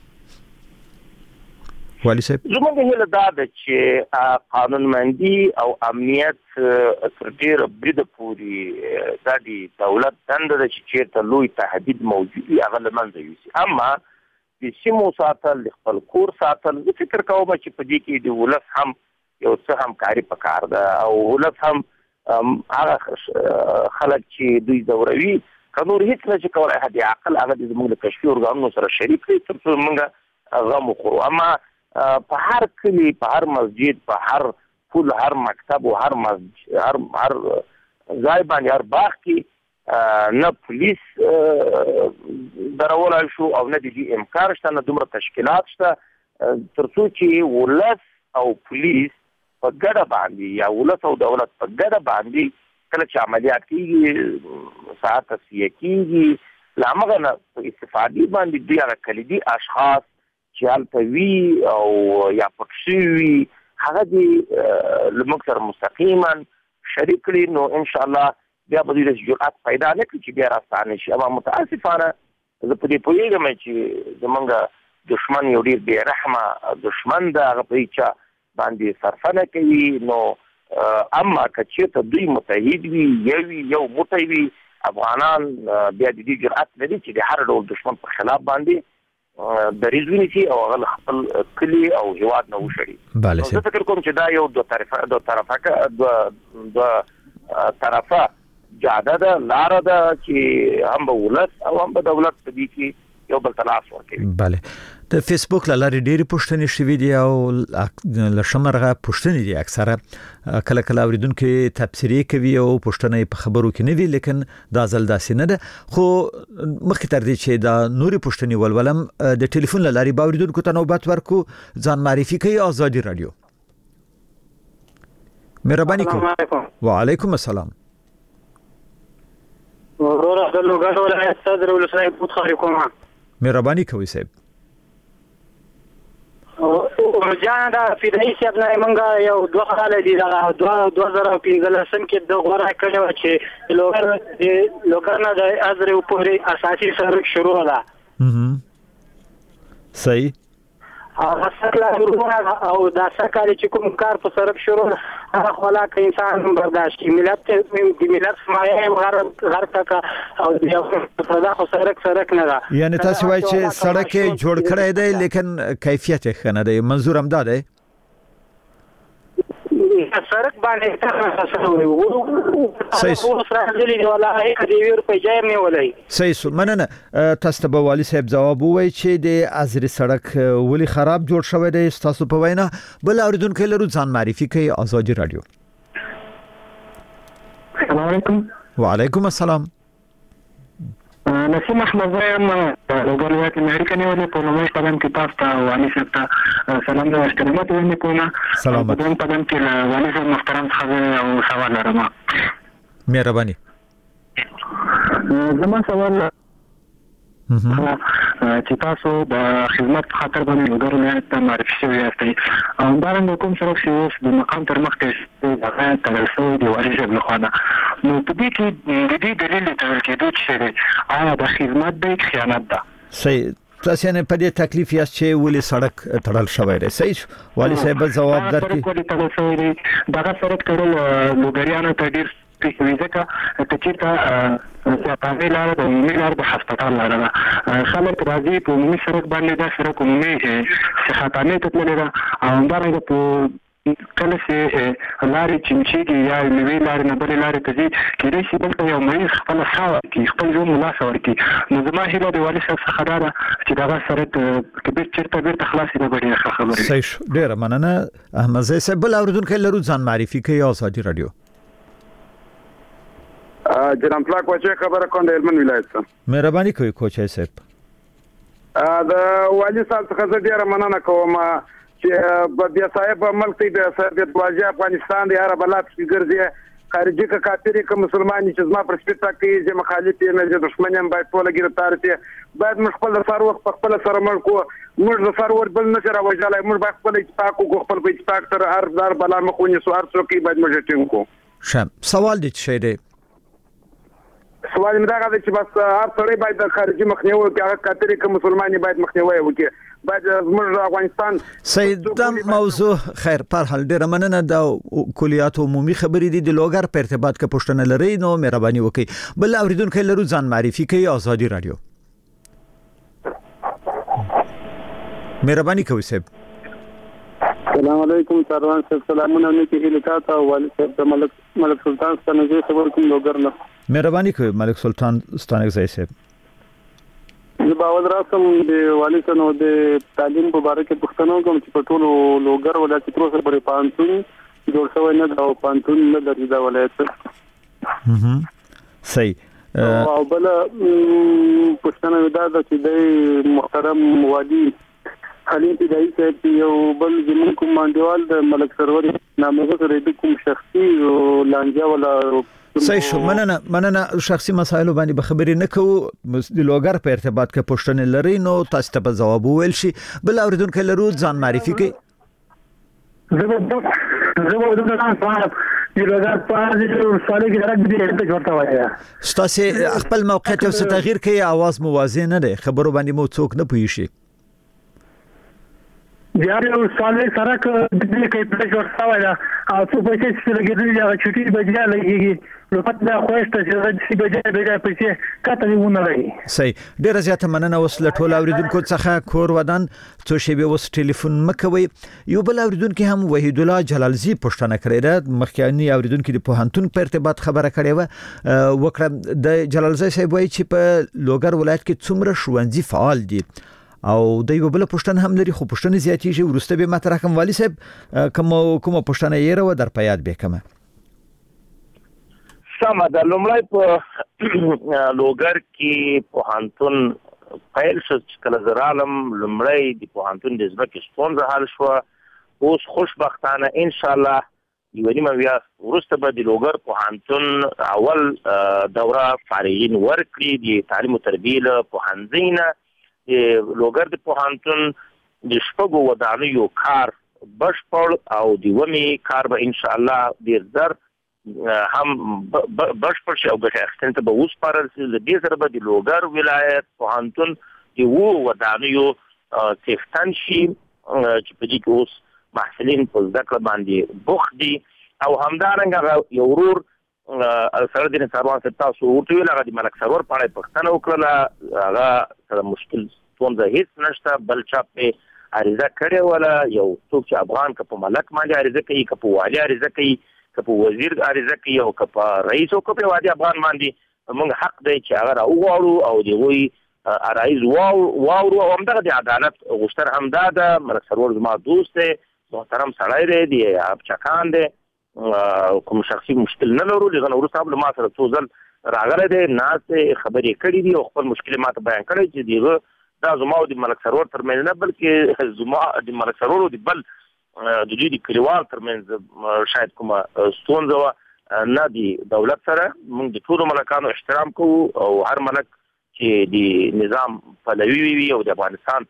والی صاحب زموږ هیله دا ده چې قانونمندي او امنیت تر ډیره بریده پورې دا د دولت دنده ده چې چیرته لوی تهدید موجود وي هغه له منځه یوسي. اما د سیمو ساتل د خپل کور ساتل زه فکر کوم چې په دې کې د ولس هم یو څه همکاري پکار ده او ولس هم هغه خلک چې دوی ځوروي که نور هیڅ نه چې کولی حد عقل هغه د زموږ د کشفي ارګانونو سره شریک کړي تر څو موږ غم وخورو. اما په هر کلی په هر مسجد په هر پل هر مکتب او هر ځای باندې هر باغ کې نه پولیس درولای شو او نه د امکان شته نه دومره تشکیلات شته ترڅو چې ولس او پولیس په ګډه باندې یا ولس او دولت په ګډه باندې کله چې عملیات کیږي ساعت تصفیه کیږي لامغه په استفادې باندې دوی هغه کلیدي اشخاص چې هلته وي او یا پکښې وي هغه دې لموږ سره مستقیما شریک کړي نو ان شاء الله بیا به دوی جرأت پیدا نه کړي چې بیا راستانه شي. اما متاسفانه زه په دې پوهېږم چې زمونږ دشمن یو ډېر بې رحمه دشمن ده، هغه په هیچا باندې صرفه نه کوي. نو اما که چېرته دوی متحد وي یو موټی وي افغانان بیا د دې جرأت لري چې د هر ډول دشمن په خلاف باندې دریځ ونیسي او هغه خپل کلي او هیواد نه وشړي. زه فکر کوم چې دا یو دو طرفه جاده ده، لاره ده چې هم به ولس او هم به دولت په دې کې یو بل ته لاس ورکوي. بله د فیسبوک لارې ډېری پوښتنې شوي دي او لشمرغه پوښتنې دي اکثره کله کله اوریدونکو تبصرې کوي او پوښتنې په خبرو کې نه وي، لیکن دا ځل داسې نه ده. خو مخکې تر دې چې دا نوري پوښتنې ولولم د ټلیفون لارې به اوریدونکو ته نوبت ورکو. ځان معرفي کوي آزادي رادیو. مهرباني کوئ. وعلیکم السلام. ورور د لوګر ولایت صدر ولسای بوت خاري کومه. مهرباني کوئ صاحب. ورجان دا فدای صاحب نه مونږه یو دوه خاله دي دا 2015 کې د غوړه کړو چې لوګر نه د ازره په اساسي سرک شروع ده. صحیح. اصل او دا سرکاري چې کوم کار په سرک شروع هغه خلا کې انسان برداشت کی ملت سمایه غر تک او یو صدا خو سرک نه ده. یعنی تاسو وایي چې سړک جوړ کړی دی لیکن کیفیت یې ښه نه دی، منظور هم دا دی. سرک باندې صحیح. مننه. تاسو ته والی صاحب جواب وایي چې د ازري سړک ولی خراب جوړ شوی دی تاسو په وینا. بل اوریدونکو لرو ځان معرفي کوي آزادي رادیو. السلام علیکم. وعلیکم السلام. نسیم احمد زایم لوګر ولایت امریکا نیولې په نومي قدم کې تاسو ته وانی صاحب سلام او احترامات ورنه کوم. سلامت. په قدم کې وانی صاحب محترم خبر او سوال لرم. مهرباني. زما سوال چې تاسو د خدمت خاطر باندې لوګر ولایت ته معرفي شوی یاستئ او دا رنګ کوم سره چې د مقام تر مخ کې د تلسو دی والي صاحب له خوا نو په دې کې د دې دلیل ته ورکېدو چې آیا د خدمت د خیانت ده. صحیح. تاسو نه په دې تکلیف یاست چې ولې سړک تړل شوی دی. صحیح. والي صاحب جواب درکړي. دا سړک تړل لوګریانو ته ډیر ځکه چې تا په لاره د میلار د هسپتال لاره خلک راځي په عمومي سړک باندې دا سړک عمومي چې خطانه ته تللی ده او دا رنګ په کله چې لارې چمچېږي یا نوې لارې نه بلې لارې ته ځي کېدای شي دلته یو مریض خپله ساه ورکړي، خپل ژوند له لاسه ورکړي. نو زما هیله د والي صاحب څخه دا ده چې دغه سړک که چېرته بیرته خلاص شي نو به ډېره ښه خبره وي. صحیح. ډېره مننه احمد صاحب. بل اوریدونکی لرو ځان معرفي کوي آزادي رادیو. جناب پلاک کوچه خبره کوم د هلمند ولایت څخه. مهرباني کوئ کوچه صاحب. د والي صاحب څخه زه ډیره مننه کوم چې بیا صاحب ملک ته د واجب افغانستان د عرب بلاد ګرځي خارجي کا کافر کا مسلمانې چې زما پرسپیکټ کوي چې مخالف نه د دښمن هم باید ټول گرفتار شي. باید موږ خپل سر وخت خپل سره مړ کو موږ د سر ور بل نه سره وځلای موږ باید خپل اتفاق کو خپل په اتفاق سره هر دار بلا مخونی سو هر څوک باید موږ ټینګ کو. شم سوال دي څه دی؟ سوال مې دا غواړي چې بس هر څړې باید د خارجي مخنیوي وکړي، هغه کاتري کوم مسلمانې باید مخنیوي وکړي. باید زموږ افغانستان سید د موضوع خیر پر حال ډیره مننه د کلیات عمومي خبرې دي د لوګر په ارتباط کې پوښتنه لري نو مهرباني وکړئ. بل اوریدونکو لرو ځان معرفي کوي آزادي رادیو. مهرباني کوئ صاحب. السلام علیکم سروان صاحب. سلامونه مې کې لیکاته او والي صاحب د ملک سلطان ستانګي خبر کوم لوګر نه. مهرباني کوئ ملک سلطان ستانګي صاحب. زه باور راځم د والي سره د تعلیم په اړه کې پوښتنه کوم چې په ټولو لوګر ولایت کې تر اوسه پورې پانتون جوړ شوی نه دا پانتون نه لري دا ولایت. صحیح. او بل پوښتنه ودا چې د محترم والي حلیم پیدایي صاحب یو بل زمون کوم مانډیوال د ملک سرور نامه سره د کوم شخصي لانجه ولا صحیح شو. مننه شخصي مسایلو باندې به خبرې نه کوو. د لوګر په ارتباط کې پوښتنه لري نو تاسو ته به جواب ویل شي. بل اوریدونکو لرو ځان معرفي کوي. زه د صاحب د لوګر په اړه د سوالي کې راځي د ورته وایا. تاسو خپل موقعیت او تغییر کوي، आवाज موازی نه دی، خبرو باندې مو څوک نه پوي شي. یار یو سوالي سره د دې کې په ورته وایا او څه په چې لګیدل یا چټي بجیا لګيږي نو پته دا خوښته چې د سی بجیا په کاته ونه لري. صحیح. ډیره زیاته مننه. اوس له ټولو اوریدونکو څخه کور ودان څو شی به اوس ټلیفون مکوي. یو بل اوریدونکو هم وحید الله جلالزی پوښتنه کړې ده. مخکینی اوریدونکو د پوهنتون په ارتباط خبره کړې و. وکړه د جلالزی صاحب وایي چې په لوګر ولایت کې څومره ښوونځي فعال دي او د یو بل پوښتنه هم لري، خو پوښتنه زیاتېږي ورسته به مطرح کوم. والی صاحب کومه پوښتنه یې راو در پیاد به کومه؟ سم د لومړی په لوګر کې پوهنتون پیل شو چې کله زرالم لومړی د پوهنتون د ځمکې ستونزه حل شو. اوس خوشبختانه ان شاء الله یو نیمه بیا ورسته به د لوګر پوهنتون اول دوره فارغین ورکړي د تعلیم او تربیه له پوهنځي نه. لوګر د پوهنتون د شپږو ودانیو کار بشپړ او د ومي کار به ان شاء الله ډیر زر هم بشپړ شي او ګټه اخیستنه به اوس پارل شي. د دې سره به د لوګر ولایت پوهنتون د وو ودانیو څښتن شي چې په دې کې اوس محصلین په زده کړه باندې بوخت دي. او همدارنګه یو ورور سره د نصاروان څخه تاسو ورته ویل هغه د ملک سرور په اړه پوښتنه وکړه. هغه سره مشکل څومره هیڅ نشته، بل چا په عریضه کړې ولا یو څوک چې افغان که په ملک باندې عریضه کوي، که په والی عریضه کوي، که په وزیر عریضه کوي او که په رئیس او که په وادي افغان باندې موږ حق دی چې هغه راوغواړو او د هغوی عرایض واورو. او همدغه د عدالت غوښتنه همدا ده. ملک سرور زما دوست دی، محترم سړی دی، د ابچکان دی، کوم شخصي مشکل نه لرو. لغه نور صاحب له ما سره څو ځل راغلی دی، ناستې خبرې کړې دي او خپل مشکل ماته بیان کړی چې دغه دا زما او د ملک سرور ترمنځ نه بلکې زما د ملک سرور او د بل د دوی د کلیوال ترمنځ شاید کومه ستونزه وه نه. د دولت سره موږ د ټولو ملکانو احترام کوو او هر ملک چې د نظام پلوي وي او د افغانستان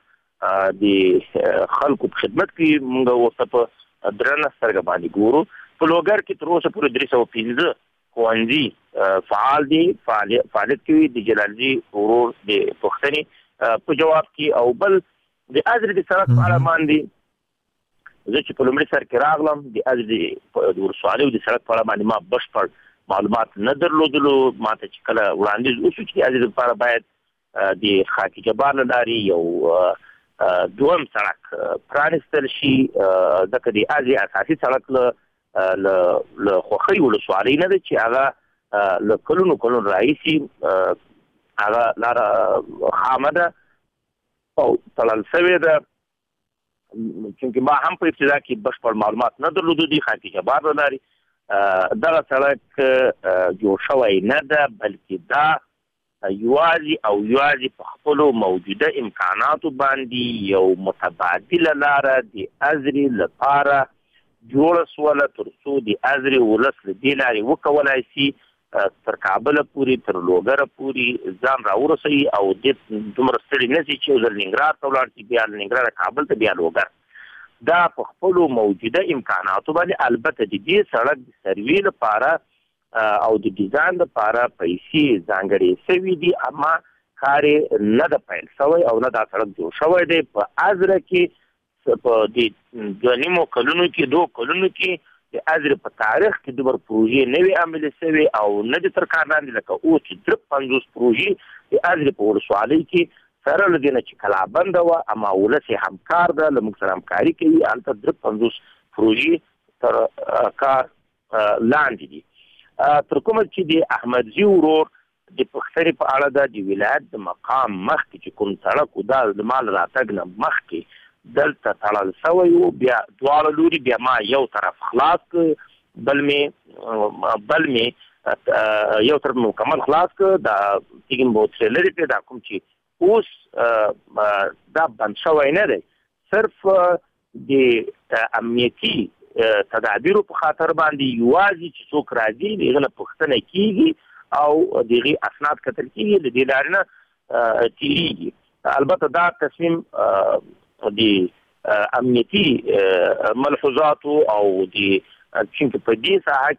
د خلکو په خدمت کې موږ ورته په درنه سترګه باندې ګورو. په لوګر کې تر اوسه پورې 315 ښوونځي فعال دي، فعالیت کوي. د جلالزی ورور د پوښتنې په جواب کې او بل د ازرې د سړک په اړه باندې زه چې په لومړي سر کې راغلم د ازرې د ورسوالۍ او د سړک په اړه باندې ما بشپړ معلومات نه درلودلو. ما ته چې کله وړاندیز وشو چې د ازرې لپاره باید د خاکي جبار له لارې یو دویم سړک پرانستل شي، ځکه د ازرې اساسي سړک له خوښۍ ولسوالۍ نه ده چې هغه له کلونو راهیسې هغه لاره خامه ده او تړل شوې ده. چونکې ما هم په ابتدا کې بشپړ معلومات نه درلودو د خاکي جبار له لارې دغه سړک جوړ شوی نه ده، بلکې دا یوازې په خپلو موجوده امکاناتو باندې یو متبادله لاره د ازرې لپاره جوړه سوله تر څو د ازرې ولس له دې لارې وکولای شي تر کابل پورې تر لوګر پورې ځان راورسوي او د دومره ستړي نه شي چې یو ځل ننګرهار ته ولاړ شي، بیا ننګرهار کابل ته، بیا لوګر. دا په خپلو موجوده امکاناتو باندې البته د دې سړک د سروې لپاره او د ډیزاین لپاره پیسې ځانګړې شوي دي، اما کار نه ده پیل شوی او نه دا سړک جوړ شوی دی. په ازره کې په د 2 کلونو کې 2 کلونو کې د ازرې په تاریخ کې دومره پروژې نه وي عملي شوې او نه دي تر کار لاندې، لکه اوس چې 50 پروژې د ازرې په ولسوالۍ کې سره له دې نه چې کلابنده وه اما ولس یې همکار ده، له موږ سره همکاري کوي. هلته 50 پروژې تر کار لاندې دي. تر کومه چې د احمدزي ورور د پښتنې په اړه ده، د ولایت د مقام مخکې چې کوم سړک و دا د مال راتګ نه مخکې دلته تړل شوی و، بیا دواړه لوري بیا ما یو طرف خلاص کړ، بل مې یو طرف مکمل خلاص کړ. دا تیګن بوترې لري دا کوم چې اوس دا بند شوی نه دی، صرف د امنیتي تدابیرو په خاطر باندې یوازې چې څوک راځي دغه پوښتنه کیږي او دغه اسناد کتل کیږي د دې لارې نه تیریږي. البته دا تصمیم د امنیتي ملحوظات او د چې په دې ساحه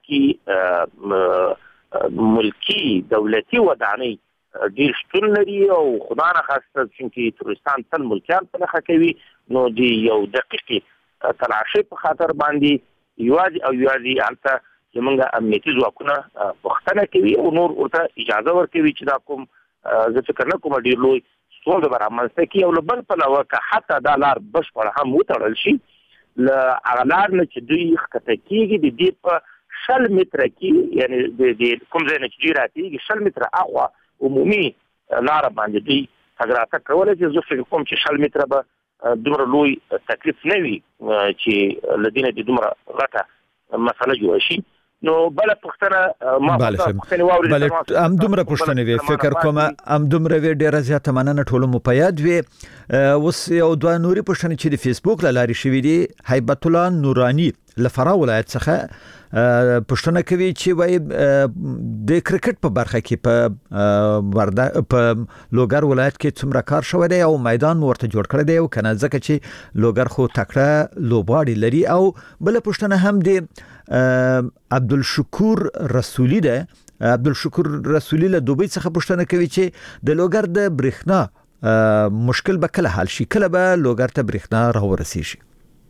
کې ملکی دولتي ودانۍ ډیر شتون لري او خدای نه خواسته چې ترورستان تل ملکیان په نخښه کوي نو د یو دقیقې تلاشي په خاطر باندې یوازې هلته زمونږ امنیتي ځواکونه پوښتنه کوي او نور ورته اجازه ورکوي چې دا کوم زه فکر نه کوم ډیر لوی ستونزه به رامنځته کړي او له بل پلوه که حتی دا لار بشپړه هم وتړل شي له هغه لار نه چې دوی ښکته کېږي د دې په 100 متره کې یعنې د کوم ځای نه چې دوی راتېږي 100 متره اخوا عمومي لاره باندې دوی تګ راتګ کولی چې زه فکر کوم چې 100 متره به دومره لوی تکلیف نه وي چې له دې نه د دومره غټه مسله جوړه شي. نو بل پښتنه ما پښتنه واوري ام دومره پښتنه وی فکر کوم ام دومره وی ډیره زیاته مننه ټولو مو په یاد وی اوس یو دوه نوري پښتنه چې د فیسبوک لاري شوې دي هیبت الله نورانی لفرا ولایت څخه پښتنه کوي چې وای د کرکټ په برخه کې په لوګر ولایت کې څومره کار شوی دی او میدان ورته جوړ کړی دی او کنه ځکه چې لوګر خو تکړه لوبغاړي لري او بل پښتنه هم دی عبدالشکور رسولی ده. عبدالشکور رسولی له دوبۍ څخه پښتنه کوي چې د لوګر د برېښنا مشکل به کله حل شي کله به لوګر ته برېښنا راورسي شي.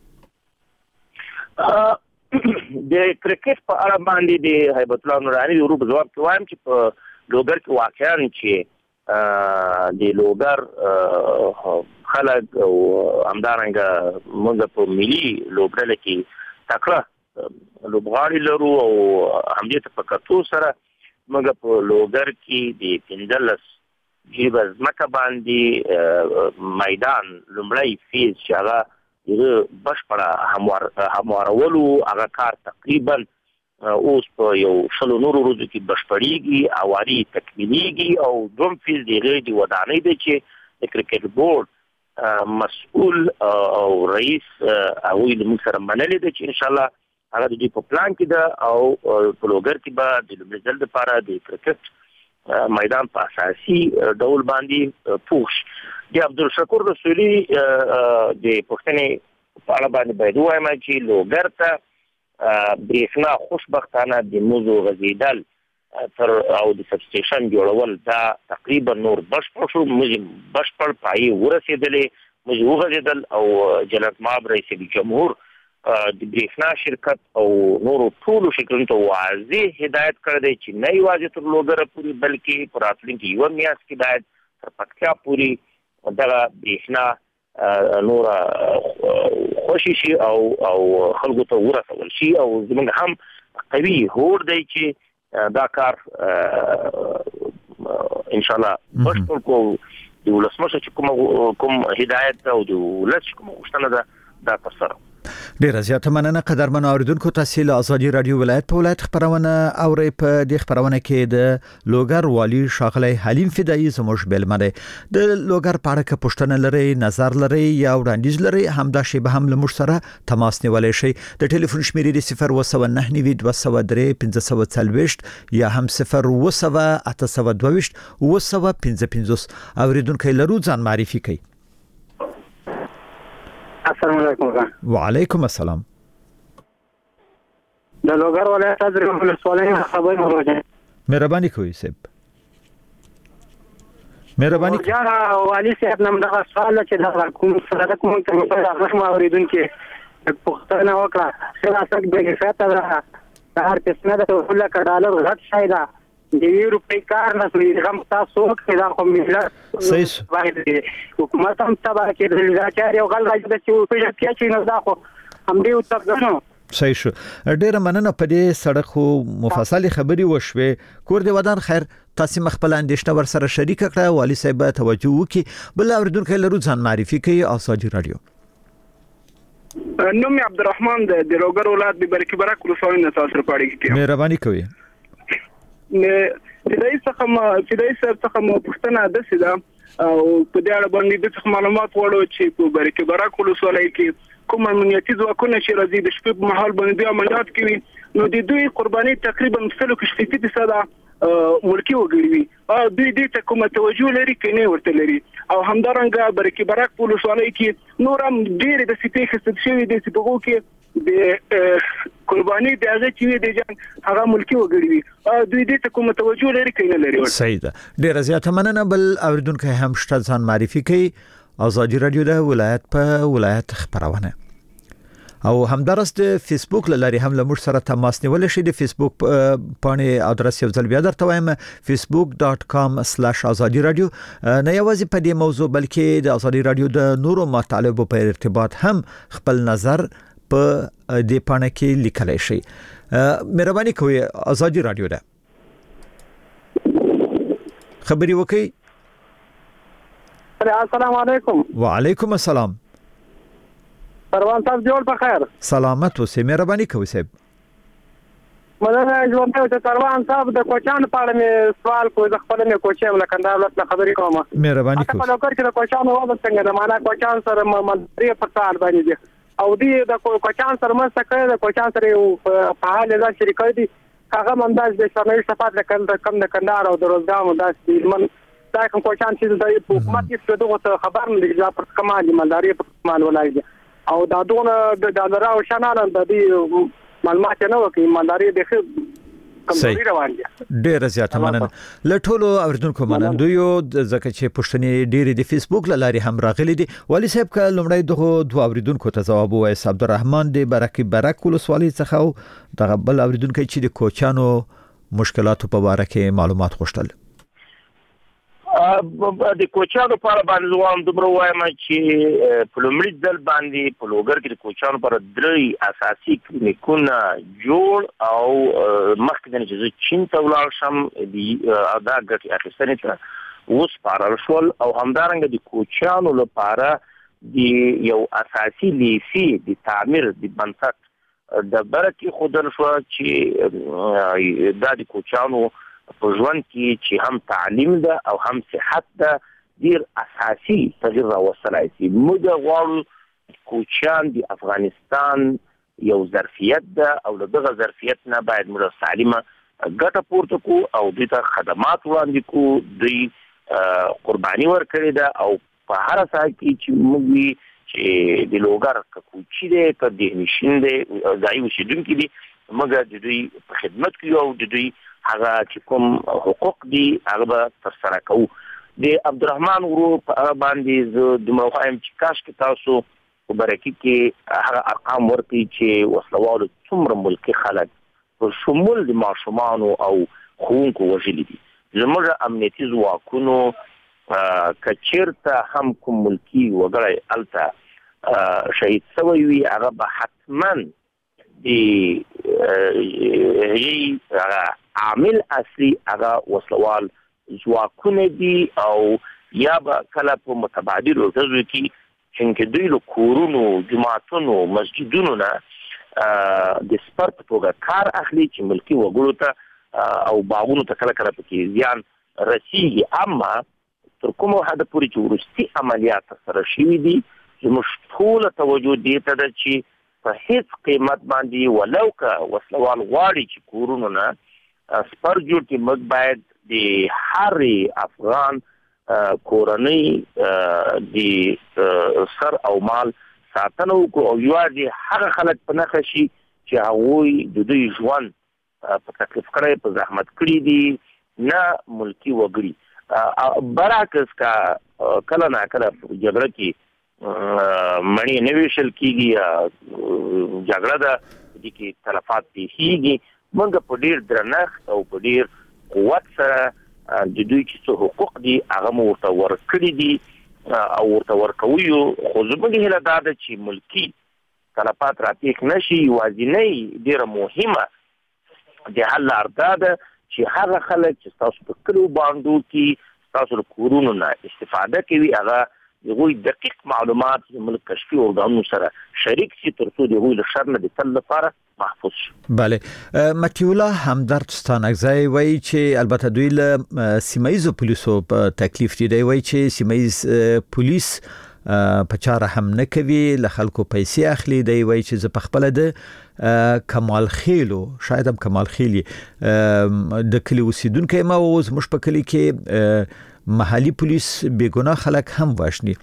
د کرکټ په اړه باندې د هیبت الله نورانی د ورو ځواب کوم چې په لوګر کې واقعا چې د لوګر خلک او همدارنګه موږ په ملي لوبډله کې تکړه لوبغاړي لرو او همدې ته په کتو سره موږ په لوګر کې د 15 جیبه ځمکه باندې میدان لومړی فیز چې هغه بشپړه هموارولو هغه کار تقریبا اوس په یو 100 نورو ورځو کې بشپړیږي اواري تکمیلیږي او دوم فیز د ودانۍ دی چې د کرکټ بورډ مسؤل او رئیس هغوی له موږ سره منلې ده چې انشاءالله هغه د دې په پلان کې ده او په لوګر کې به د لومړي ځل دپاره د کرکټ میدان په اساسي ډول باندې پوښ د عبدالشکور رسولي د پښتنې په اړه باندې باید ووایم چې لوګر ته برېښنا خوشبختانه د موضوع غځېدل او د سبسټیشن جوړول دا تقریبا نور بشپړ شو موږ بشپړ پایې ورسېدلې موږ وغځېدل او جلالت مآب رئیس جمهور د برېښنا شرکت او نورو ټولو شرکتونو ته واضح هدایت کړی دی چې نه یوازې تر لوګره پورې بلکې په راتلونکي یوه میاشت کې باید تر پکتیا پورې دغه برېښنا نوره خوشي شي او خلکو ته ورسول شي او زموږ هم قوي هوډ دی چې دا کار انشاءالله بشپړ کو د ولسمشر چې کوم هدایت او د ولس کوم غوښتنه ده دا ترسره. ډیره زیاته مننه قدرمن اوریدونکو تاسو له ازادي رادیو ولایت په ولایت خبرونه اوري په دې خبرونه کې د لوګر والی شاغلی حلیم فدایی زموږ بلمنه د لوګر په اړه کې پښتنه لري نظر لري یا وړاندیز لري همدا شی به هم له موږ سره تماس نیولای شي د ټلیفون شمیرې د 01992401540 یا هم 01822 اوریدونکو لرو ځان معرفي کوي. السلام علیکم. وعلیکم السلام. د لوګر ولایت د ولسوالۍ خبر ورته مهرباني کوئ صاحب مهرباني جان والی صاحب نن دا سوال چې دا کوم سره کوم ته هغه اوریدونکو پښتنه وکړه سره د فاته دا هر قسمه د ټول کډالر غټ شایدا د یورپی کار نه سوي هم تاسو کې دا کوم ملت صحیح باید حکومت هم تبع کې د لګاچار یو غل راځي چې په دې کې نه دا خو هم دې وتګنو صحیح شو. ډیره مننه په دې سړک خو مفصل خبري وشوي کور دې ودان خیر تاسو مخبل اندیشنه ور سره شریک کړه والی صاحب توجه وکي بل اوریدونکو لرو ځان معرفي کوي ازادي رادیو. نوم عبدالرحمن د لوګر ولایت د برکی برک ولسوالۍ نه تاسو پاړی کیږي. مهرباني کوي. فدای څخه مو پښتنه د سیده او په دې اړه باندې د معلومات وړو چې په برکه برک ولسوالۍ کې کوم امنیتي ځواکونه چې راځي د شپې په مهال باندې عملیات کوي نو د دوی قرباني تقریبا 30% ملکی وګړي وي او دوی دې ته کومه توجه لري کني ورته لري او همدارنګه برکه برک په ولسوالۍ کې نور هم ډېر د سپېخ ست شوی د سپغو کې د قرباني د هغه چې د جنگ هغه ملکی وګړي وي او دوی دې ته کومه توجه لري کني لري صحیح ده ډېر زیاته مننه بل اوریدونکو هم شته ځان معرفي کوي آزادی رادیو د ولایت په ولایت خبرونه او همدارس د فیسبوک لاري هم له موږ سره تماس نیول شي د فیسبوک پاڼې ادرس یو ځل بیا درته وایم facebook.com/azadi radio نه یوازې په دې موضوع بلکې د ازادي رادیو د نورو مطالبو په ارتباط هم خپل نظر په دې پاڼه کې لیکلی شي مهرباني کوئ ازادي رادیو ده خبري وکي السلام علیکم وعلیکم السلام پروان صاحب جوړ په خیر سلامت اوسې مهرباني کوئ صاحب مله ژوند ته پروان صاحب د کوچان په اړه مې سوال کوی د خپل مې کوچې ملکندار ولته خبرې کوم مهرباني کوئ په لوکر کې د کوچان وضع څنګه د معنا کوچان سره منځري په ځان باندې دي او د کوچان سره مسته کوي د کوچان سره په حال ځان شریکای دي هغه منداز د شنوي صفات د کم د کندار او د روزګار منداز من دا کوم کوچان چې د حکومت کې دغه خبر نه دی پر کمال مالداري په مال ولایي او دا دونه د دلرا او شنانه د دې معلومات نه وکي مالداري د کمزوري روان دي ډېر زیات مننه لټولو اوردونکو مننه یو ځکه چې پښتني ډېری د فیسبوک لاري هم راغلي دي ولی صاحب ک لمړی دغه دوه اوردونکو ته جواب وایي عبدالرحمن د برک ولسوالۍ څخه او دغه بل اوردونکو چې د کوچانو مشکلاتو په اړه کې معلومات غوښتل د کوچانو په اړه باندې زوام دومره وایم چې په لومړي ځل باندې په لوګر کې د کوچانو پر درې اساسي کلینیکونه جوړ او مخکې د چې چین ته ولاړ شم د دا ګټې اخیستنې ته اوس پارل شول او همدارنګه د کوچانو لپاره د یو اساسي لیسي د تعمیر د بنسټ د برکې خودل شو چې دا د کوچانو په ژوند کې چې هم تعلیم ده او هم صحت ده ډیر اساسي تغیر راوستلای شي موږ غواړو کوچان د افغانستان یو ظرفیت ده او دغه ظرفیت نه باید موږ سالمه ګټه پورته کو او د خدمات وړاندې کو د قرباني ورکړي ده او په هر ځای کې چې موږ چې د لوګر کوچی ده ته د نشین ده ځای وشیدونکو دي موږ د دوی په خدمت کې او د دوی هغه چې کوم حقوق دي هغه تر سره کوو د عبدالرحمن ورو په باندې زه د موقعم چې کاش کې تاسو په برکې کې هغه ارقام ورکړي چې وسلوال څومره ملکی خلک په شمول د ماشومان او خوونکو وژلي دي زموږ امنیتي ځواکونو کچیرته هم کوم ملکی وګړی الته شهید شوی وي هغه به حتما هغه عامل اصلي هغه وسلوال ځواکونه دي او یا به کله په متبادل ورځو کې چې دوی له کورونو جماعتونو مسجدونو نه د سپورت په کار اخلي چې ملکی وګړو ته او باغونو ته کله کله پکې زیان رسیږي اما تر کومه حد پورې چې ورستي عملیات سره شوي دي زموږ ټول توجه دې ته ده چې په هیڅ قیمت باندې ولو که وسلوال غواړي چې کورونو نه سپر جوړ کې موږ باید د هر افغان کورنۍ د سر او مال ساتنه وکړو او یوازې هغه خلک په نښه شي چې هغوی د دوی ژوند په تکلیف کړی په زحمت کړي دي نه ملکی وګړي برعکس کا کله نه کله جګړه کې مړی نه ویشل کیږي جګړه ده د کې تلفات پیښیږي موږ په ډیر درنښت او په ډیر قوت سره د دوی چې حقوق دي هغه مو ورته ورکړي دي او ورته ورکوي خو زموږ هیله دا ده چې ملکی تلفات راپیښ نشي یوازینۍ ډیره مهمه د حل لار دا ده چې هغه خلک چې تاسو په کلو باندې کې تاسو له کورونو نه استفاده کوي هغه یوه دقیق معلومات زموږ کشفي ارګانونو سره شریک شي ترڅو د یوه شر نه د تل لپاره محفوظ شي. بله متیولا همدرد ستانکزی وایي چې البته دوی له سیمایزو پولیسو په تکلیف دي وایي چې سیمایز پولیس په چاره هم نه کوي له خلکو پیسې اخلي دی وایي چې زه په خپل د کمال خیلو شاید هم کمال خیلی د کلی اوسیدونکو ما اوس مش په کلی کې محلي پولیس بیګناه خلک هم واشني.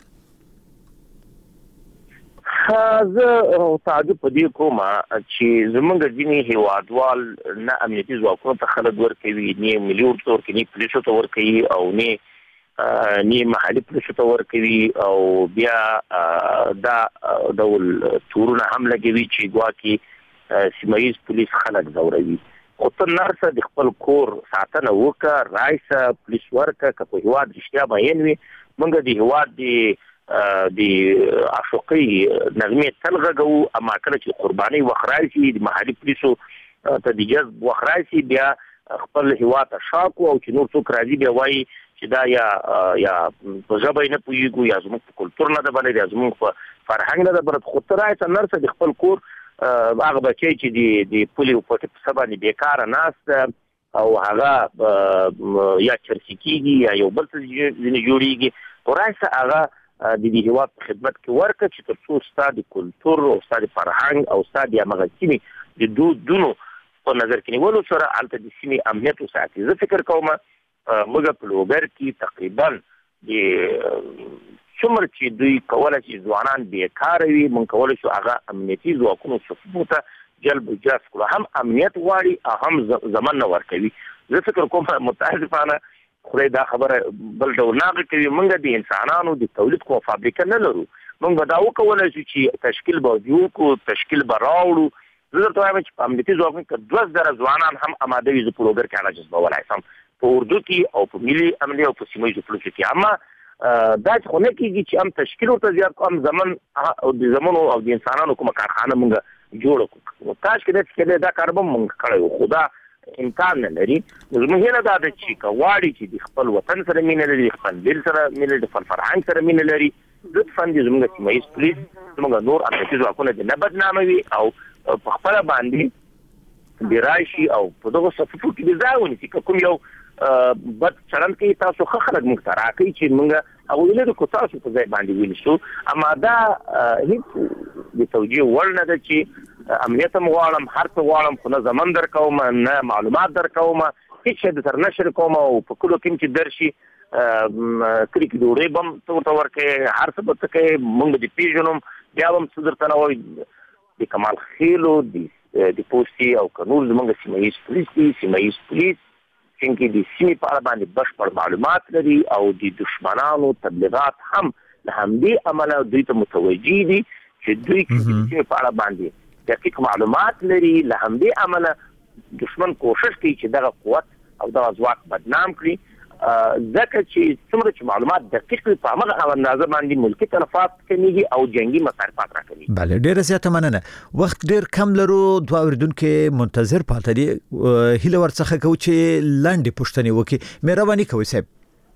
زه تعجب پدې کوم چې زمونږ ځینې هیوادوال نه امنیتي ځواکونو ته خلک ورکوي نه ملي ورته ورکوي نه پولیسو ته ورکوي او نه محلي پولیسو ته ورکوي او بیا دا ډول تورونه هم لګوي چې ګواکې سیمایز پولیس خلک ځوروي. خو ته نرسه د خپل کور ساتنه وکړه رایسه پولیس ورکړه که په هیواد رښتیا مین وي. موږ د هیواد د عاشقۍ نغمې تل غږو اما کله چې قرباني وخت راشي د محلي پولیسو ته د جذب وخت راشي بیا خپل هیواد ته شاکو او چې نور څوک راځي بیا وایي چې دا یا په ژبه نه پوهېږو یا زموږ په کلتور نه ده بلد یا زموږ په فرهنګ نه ده بلد. خو ته رایسه نرسه د خپل کور هغه بچی چې د پولي په څه باندې بیکاره ناست او هغه یا چرسي کېږي یا یو بل څه ځینې جوړېږي خو رایسه هغه د دې هیواد په خدمت کې ورکړه چې ترڅو ستا د کلتور او ستا د فرهنګ او ستا د هغه سیمې د دودونو په نظر کې نیولو سره هلته د سیمې امنیت وساتي. زه فکر کوم موږ په لوګر کې تقریبا څومره چې دوی کولی شي ځوانان بیکاره وي موږ کولی شو هغه امنیتي ځواکونو صفوفو ته جلب و جذب کړو. هم امنیت غواړي او هم زمن نه ورکوي. زه فکر کوم متاسفانه خدای دا خبره بل ډول نه کوي. موږ د انسانانو د تولید کومه فابریکه نه لرو. موږ به دا وکولی شو چې تشکیل به جوړ کړو تشکیل به راوړو. زه درته وایم چې په امنیتي ځواکونو کې 20,000 ځوانان هم اماده وي زه په لوګر کې هغه جذبولی شم په اردو کې او په ملي امنیت او په سیمه ییزو پولیسو کې. اما دا چې خو نه کېږي چې هم تشکیل ورته زیات کړو هم زمن او د زمنو او د انسانانو کومه کارخانه موږ جوړه کړو. کاش کې داسې کېدی دا کار به موږ کړی وو خو دا امکان نه لري. زموږ هیله دا ده چې که غواړي چې د خپل وطن سره مینه لري د خپل دل سره مینه لري د خپل فرهنګ سره مینه لري لطفا دې زموږ سیمه ییز پولیس زموږ نور امنیتي ځواکونه دې نه بدناموي او په خپله باندې د راشي او په دغه صفوفو کې د ځای ونیسي. که کوم یو بد چلند کوي تاسو ښه خلک موږ ته راکوئ چې موږ هغوی لرو که تاسو په ځای باندې ونیسو. اما دا هیڅ د توجیه وړ نه ده چې امنیت هم غواړم هر څه غواړم خو نه زمن در کوم نه معلومات در کوم هیڅ شی در نشر کوم او په کلو کې چې درشي کلی کې ډوډۍ به هم ته ورته ورکوې هر څه به ته کوې موږ دې پېژنم بیا به هم څه درته نه وایي. د کمال خیلو د پوستي او که نور زموږ سیمه ییز پولیس دي سیمه ییز پولیس چې د سیمې په اړه باندې بشپړ معلومات لري او د دشمنانو تبلیغات هم له همدې امله دوی ته متوجه دي چې دوی د سیمې په اړه باندې دقیق معلومات لري. له همدې امله دشمن کوشش کوي چې دغه قوت او دغه ځواک بدنام کړي ځکه چې څومره چې معلومات دقیق وي په همغه اندازه باندې ملکي تلفات کمیږي او جنگي مصارفات راکمیږي. بله ډیره زیاته مننه. وخت ډیر کم لرو دوه اوریدونکو منتظر پاتې دي هیله ورڅخه کوي چې لاندې پوښتنه وکړي. مهرباني کوئ صاحب.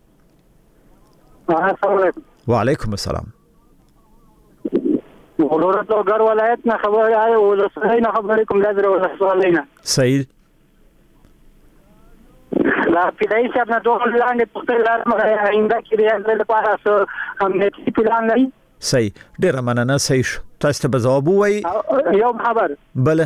السلام علیکم. وعلیکم السلام. ولورت لوګر ولایت نه خبر آی ولسای نه خبر کوم لازر ولسای نه صحیح لا پیدای صاحب نه دوه لاندې پختل لازم آینده کې ریاض لپاره سو امنیتي پلان لري. صحیح ډیره مننه. صحیح تاسو ته جواب وای یو خبر بله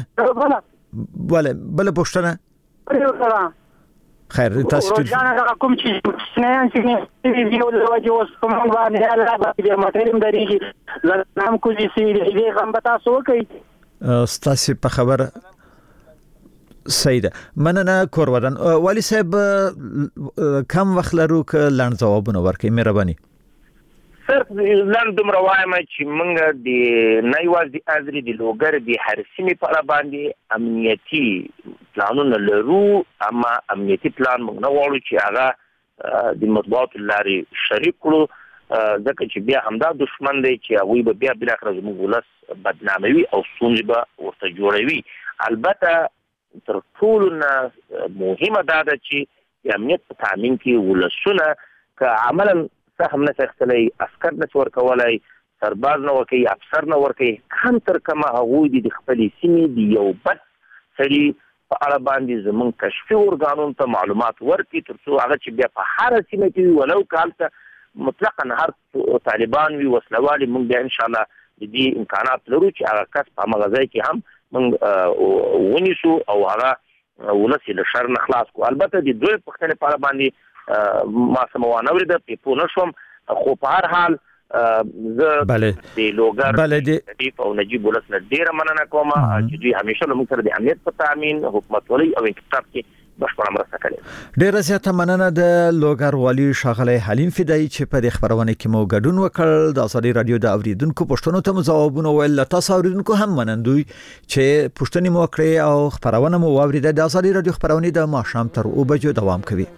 پوښتنه خیر تاسو ته روزانه کوم چې نه یو لوجه اوس کوم باندې الله باندې ماتریم درېږي نام کوزي سي دې غم بتا سو کوي تاسو په خبر صحیح ده. مننه کور ودان والی صاحب کم وخت لرو ک لاند جوابونه ورکړئ مهرباني. سر لاند دومره وایم چې موږ د نه یوازې د ازرې د لوګر د هر سیمې په اړه باندې امنیتي پلانونه لرو اما امنیتي پلان موږ نه غواړو چې هغه د مطبوعاتو لارې شریک کړو ځکه چې بیا همدا دشمن دی چې هغوی به بیا بالاخره زموږ ولس بدناموي او ستونزې به ورته جوړوي. البته تر ټولو نه مهمه دا ده چې د امنیت په تامین کې ولسونه که عملا سهم نه اخیستلی، عسکر نه ورکولی، سرباز نه ورکوي، افسر نه ورکوي. کم تر کمه هغوی د خپلې سیمې د یو بد سړي په اړه باندې زموږ کشفي ارګانونو ته معلومات ورکړي، تر څو هغه چې بیا په هره سیمه کې وي، ولو که هلته مطلقا هر طالبان وي، وسله والي، موږ بیا انشاءالله د دې امکانات لرو چې هغه کس په همغه ځای کې هم موږ ونیسو او هغه ولس یې له شر نه خلاص کړو. البته د دوی پوښتنې په اړه باندې ما څه مو وانه اورېده، پرې پوه نه شوم، خو په هر حال زه د لوګر شریف او نجیب ولس نه ډېره مننه کوم چې دوی همیشه له موږ سره د امنیت په تامین، حکومتولۍ او انتخاب کې بشپړه مرسته کړې. ډېره زیاته مننه د لوګر والي ښاغلی حلیم فدایي چې په دې خبرونه کې مو ګډون وکړ. د ازادي رادیو د اوریدونکو پوښتنو ته مو ځوابونه ویل. تاسو اوریدونکو هم منندوی چې پوښتنې مو وکړې او خبرونه مو واوریده. د ازادي رادیو خبرونه د ماښام تر 2 بجو دوام کوي.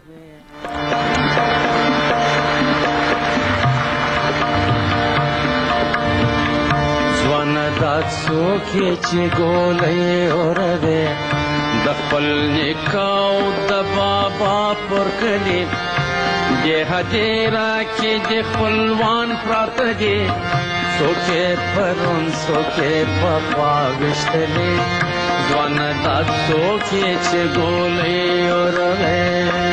څوکې چې ګولې اورده د خپل نکاو د بابا پر کلی د هدیرا کې د خپلوان پراته دي، څوکې پرون څوکې په خوا وشتلې ځوانه دا څوکې چې ګولې اورده.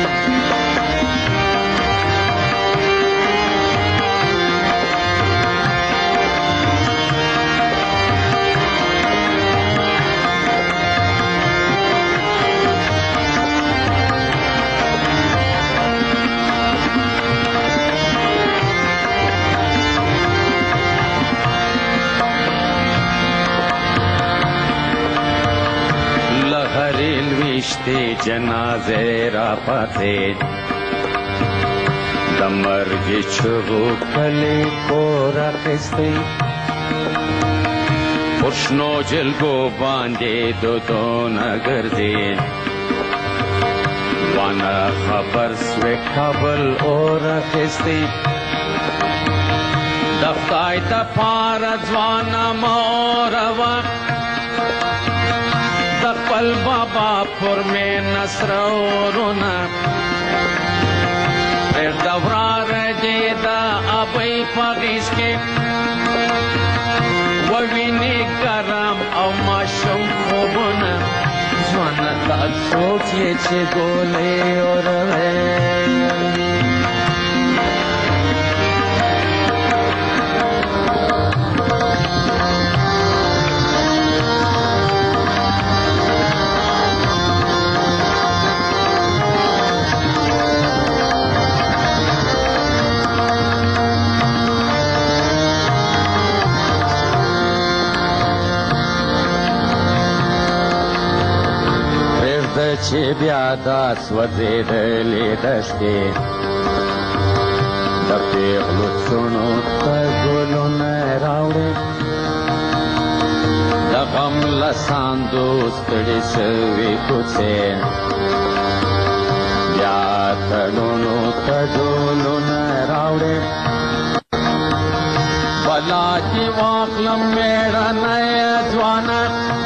وشتی جنازه را پاتې د مرګ چغو کلی کور اخیستی، پر شنو جلګو باندې دودونه ګرځي، وانه خبر سوی کابل اور اخیستی، د خدای دپاره ځوانه موروا خپل بابا پر می نصر ورونه پر دورار دی دا ابي پاغیس کې وویني ګرام او ماشوم خوبونه ځوانه دا څوک یې چې ګولې اورلې. چې بیا دا سوځېدلې دښتې د پېغلو څڼو ته ګلونه راوړې، د غم له ساندو ستړې سوې کوڅې بیا تړونو ته ډولونه راوړې. بلا دې واخلم مېړنی ځوانه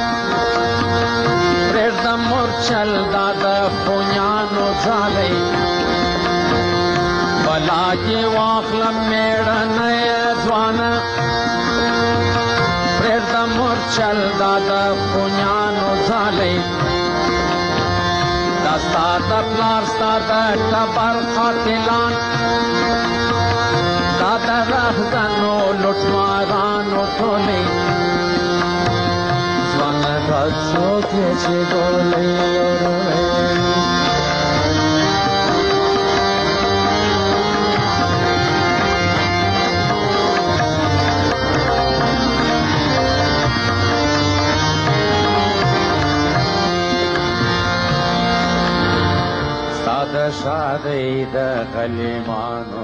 پرېږدم مورچل دا د خونیانو ځالۍ، بلا دې واخلم مېړنی ځوانه پرېږدم مورچل دا د خونیانو ځالۍ. دا ستا د پلار ستا د ټبر قاتلان، دا د رهزنو لوټمارانو ټولۍ ځوانه دا څوک یې چې ګولې اورلې. ستا د شادۍ د غلیمانو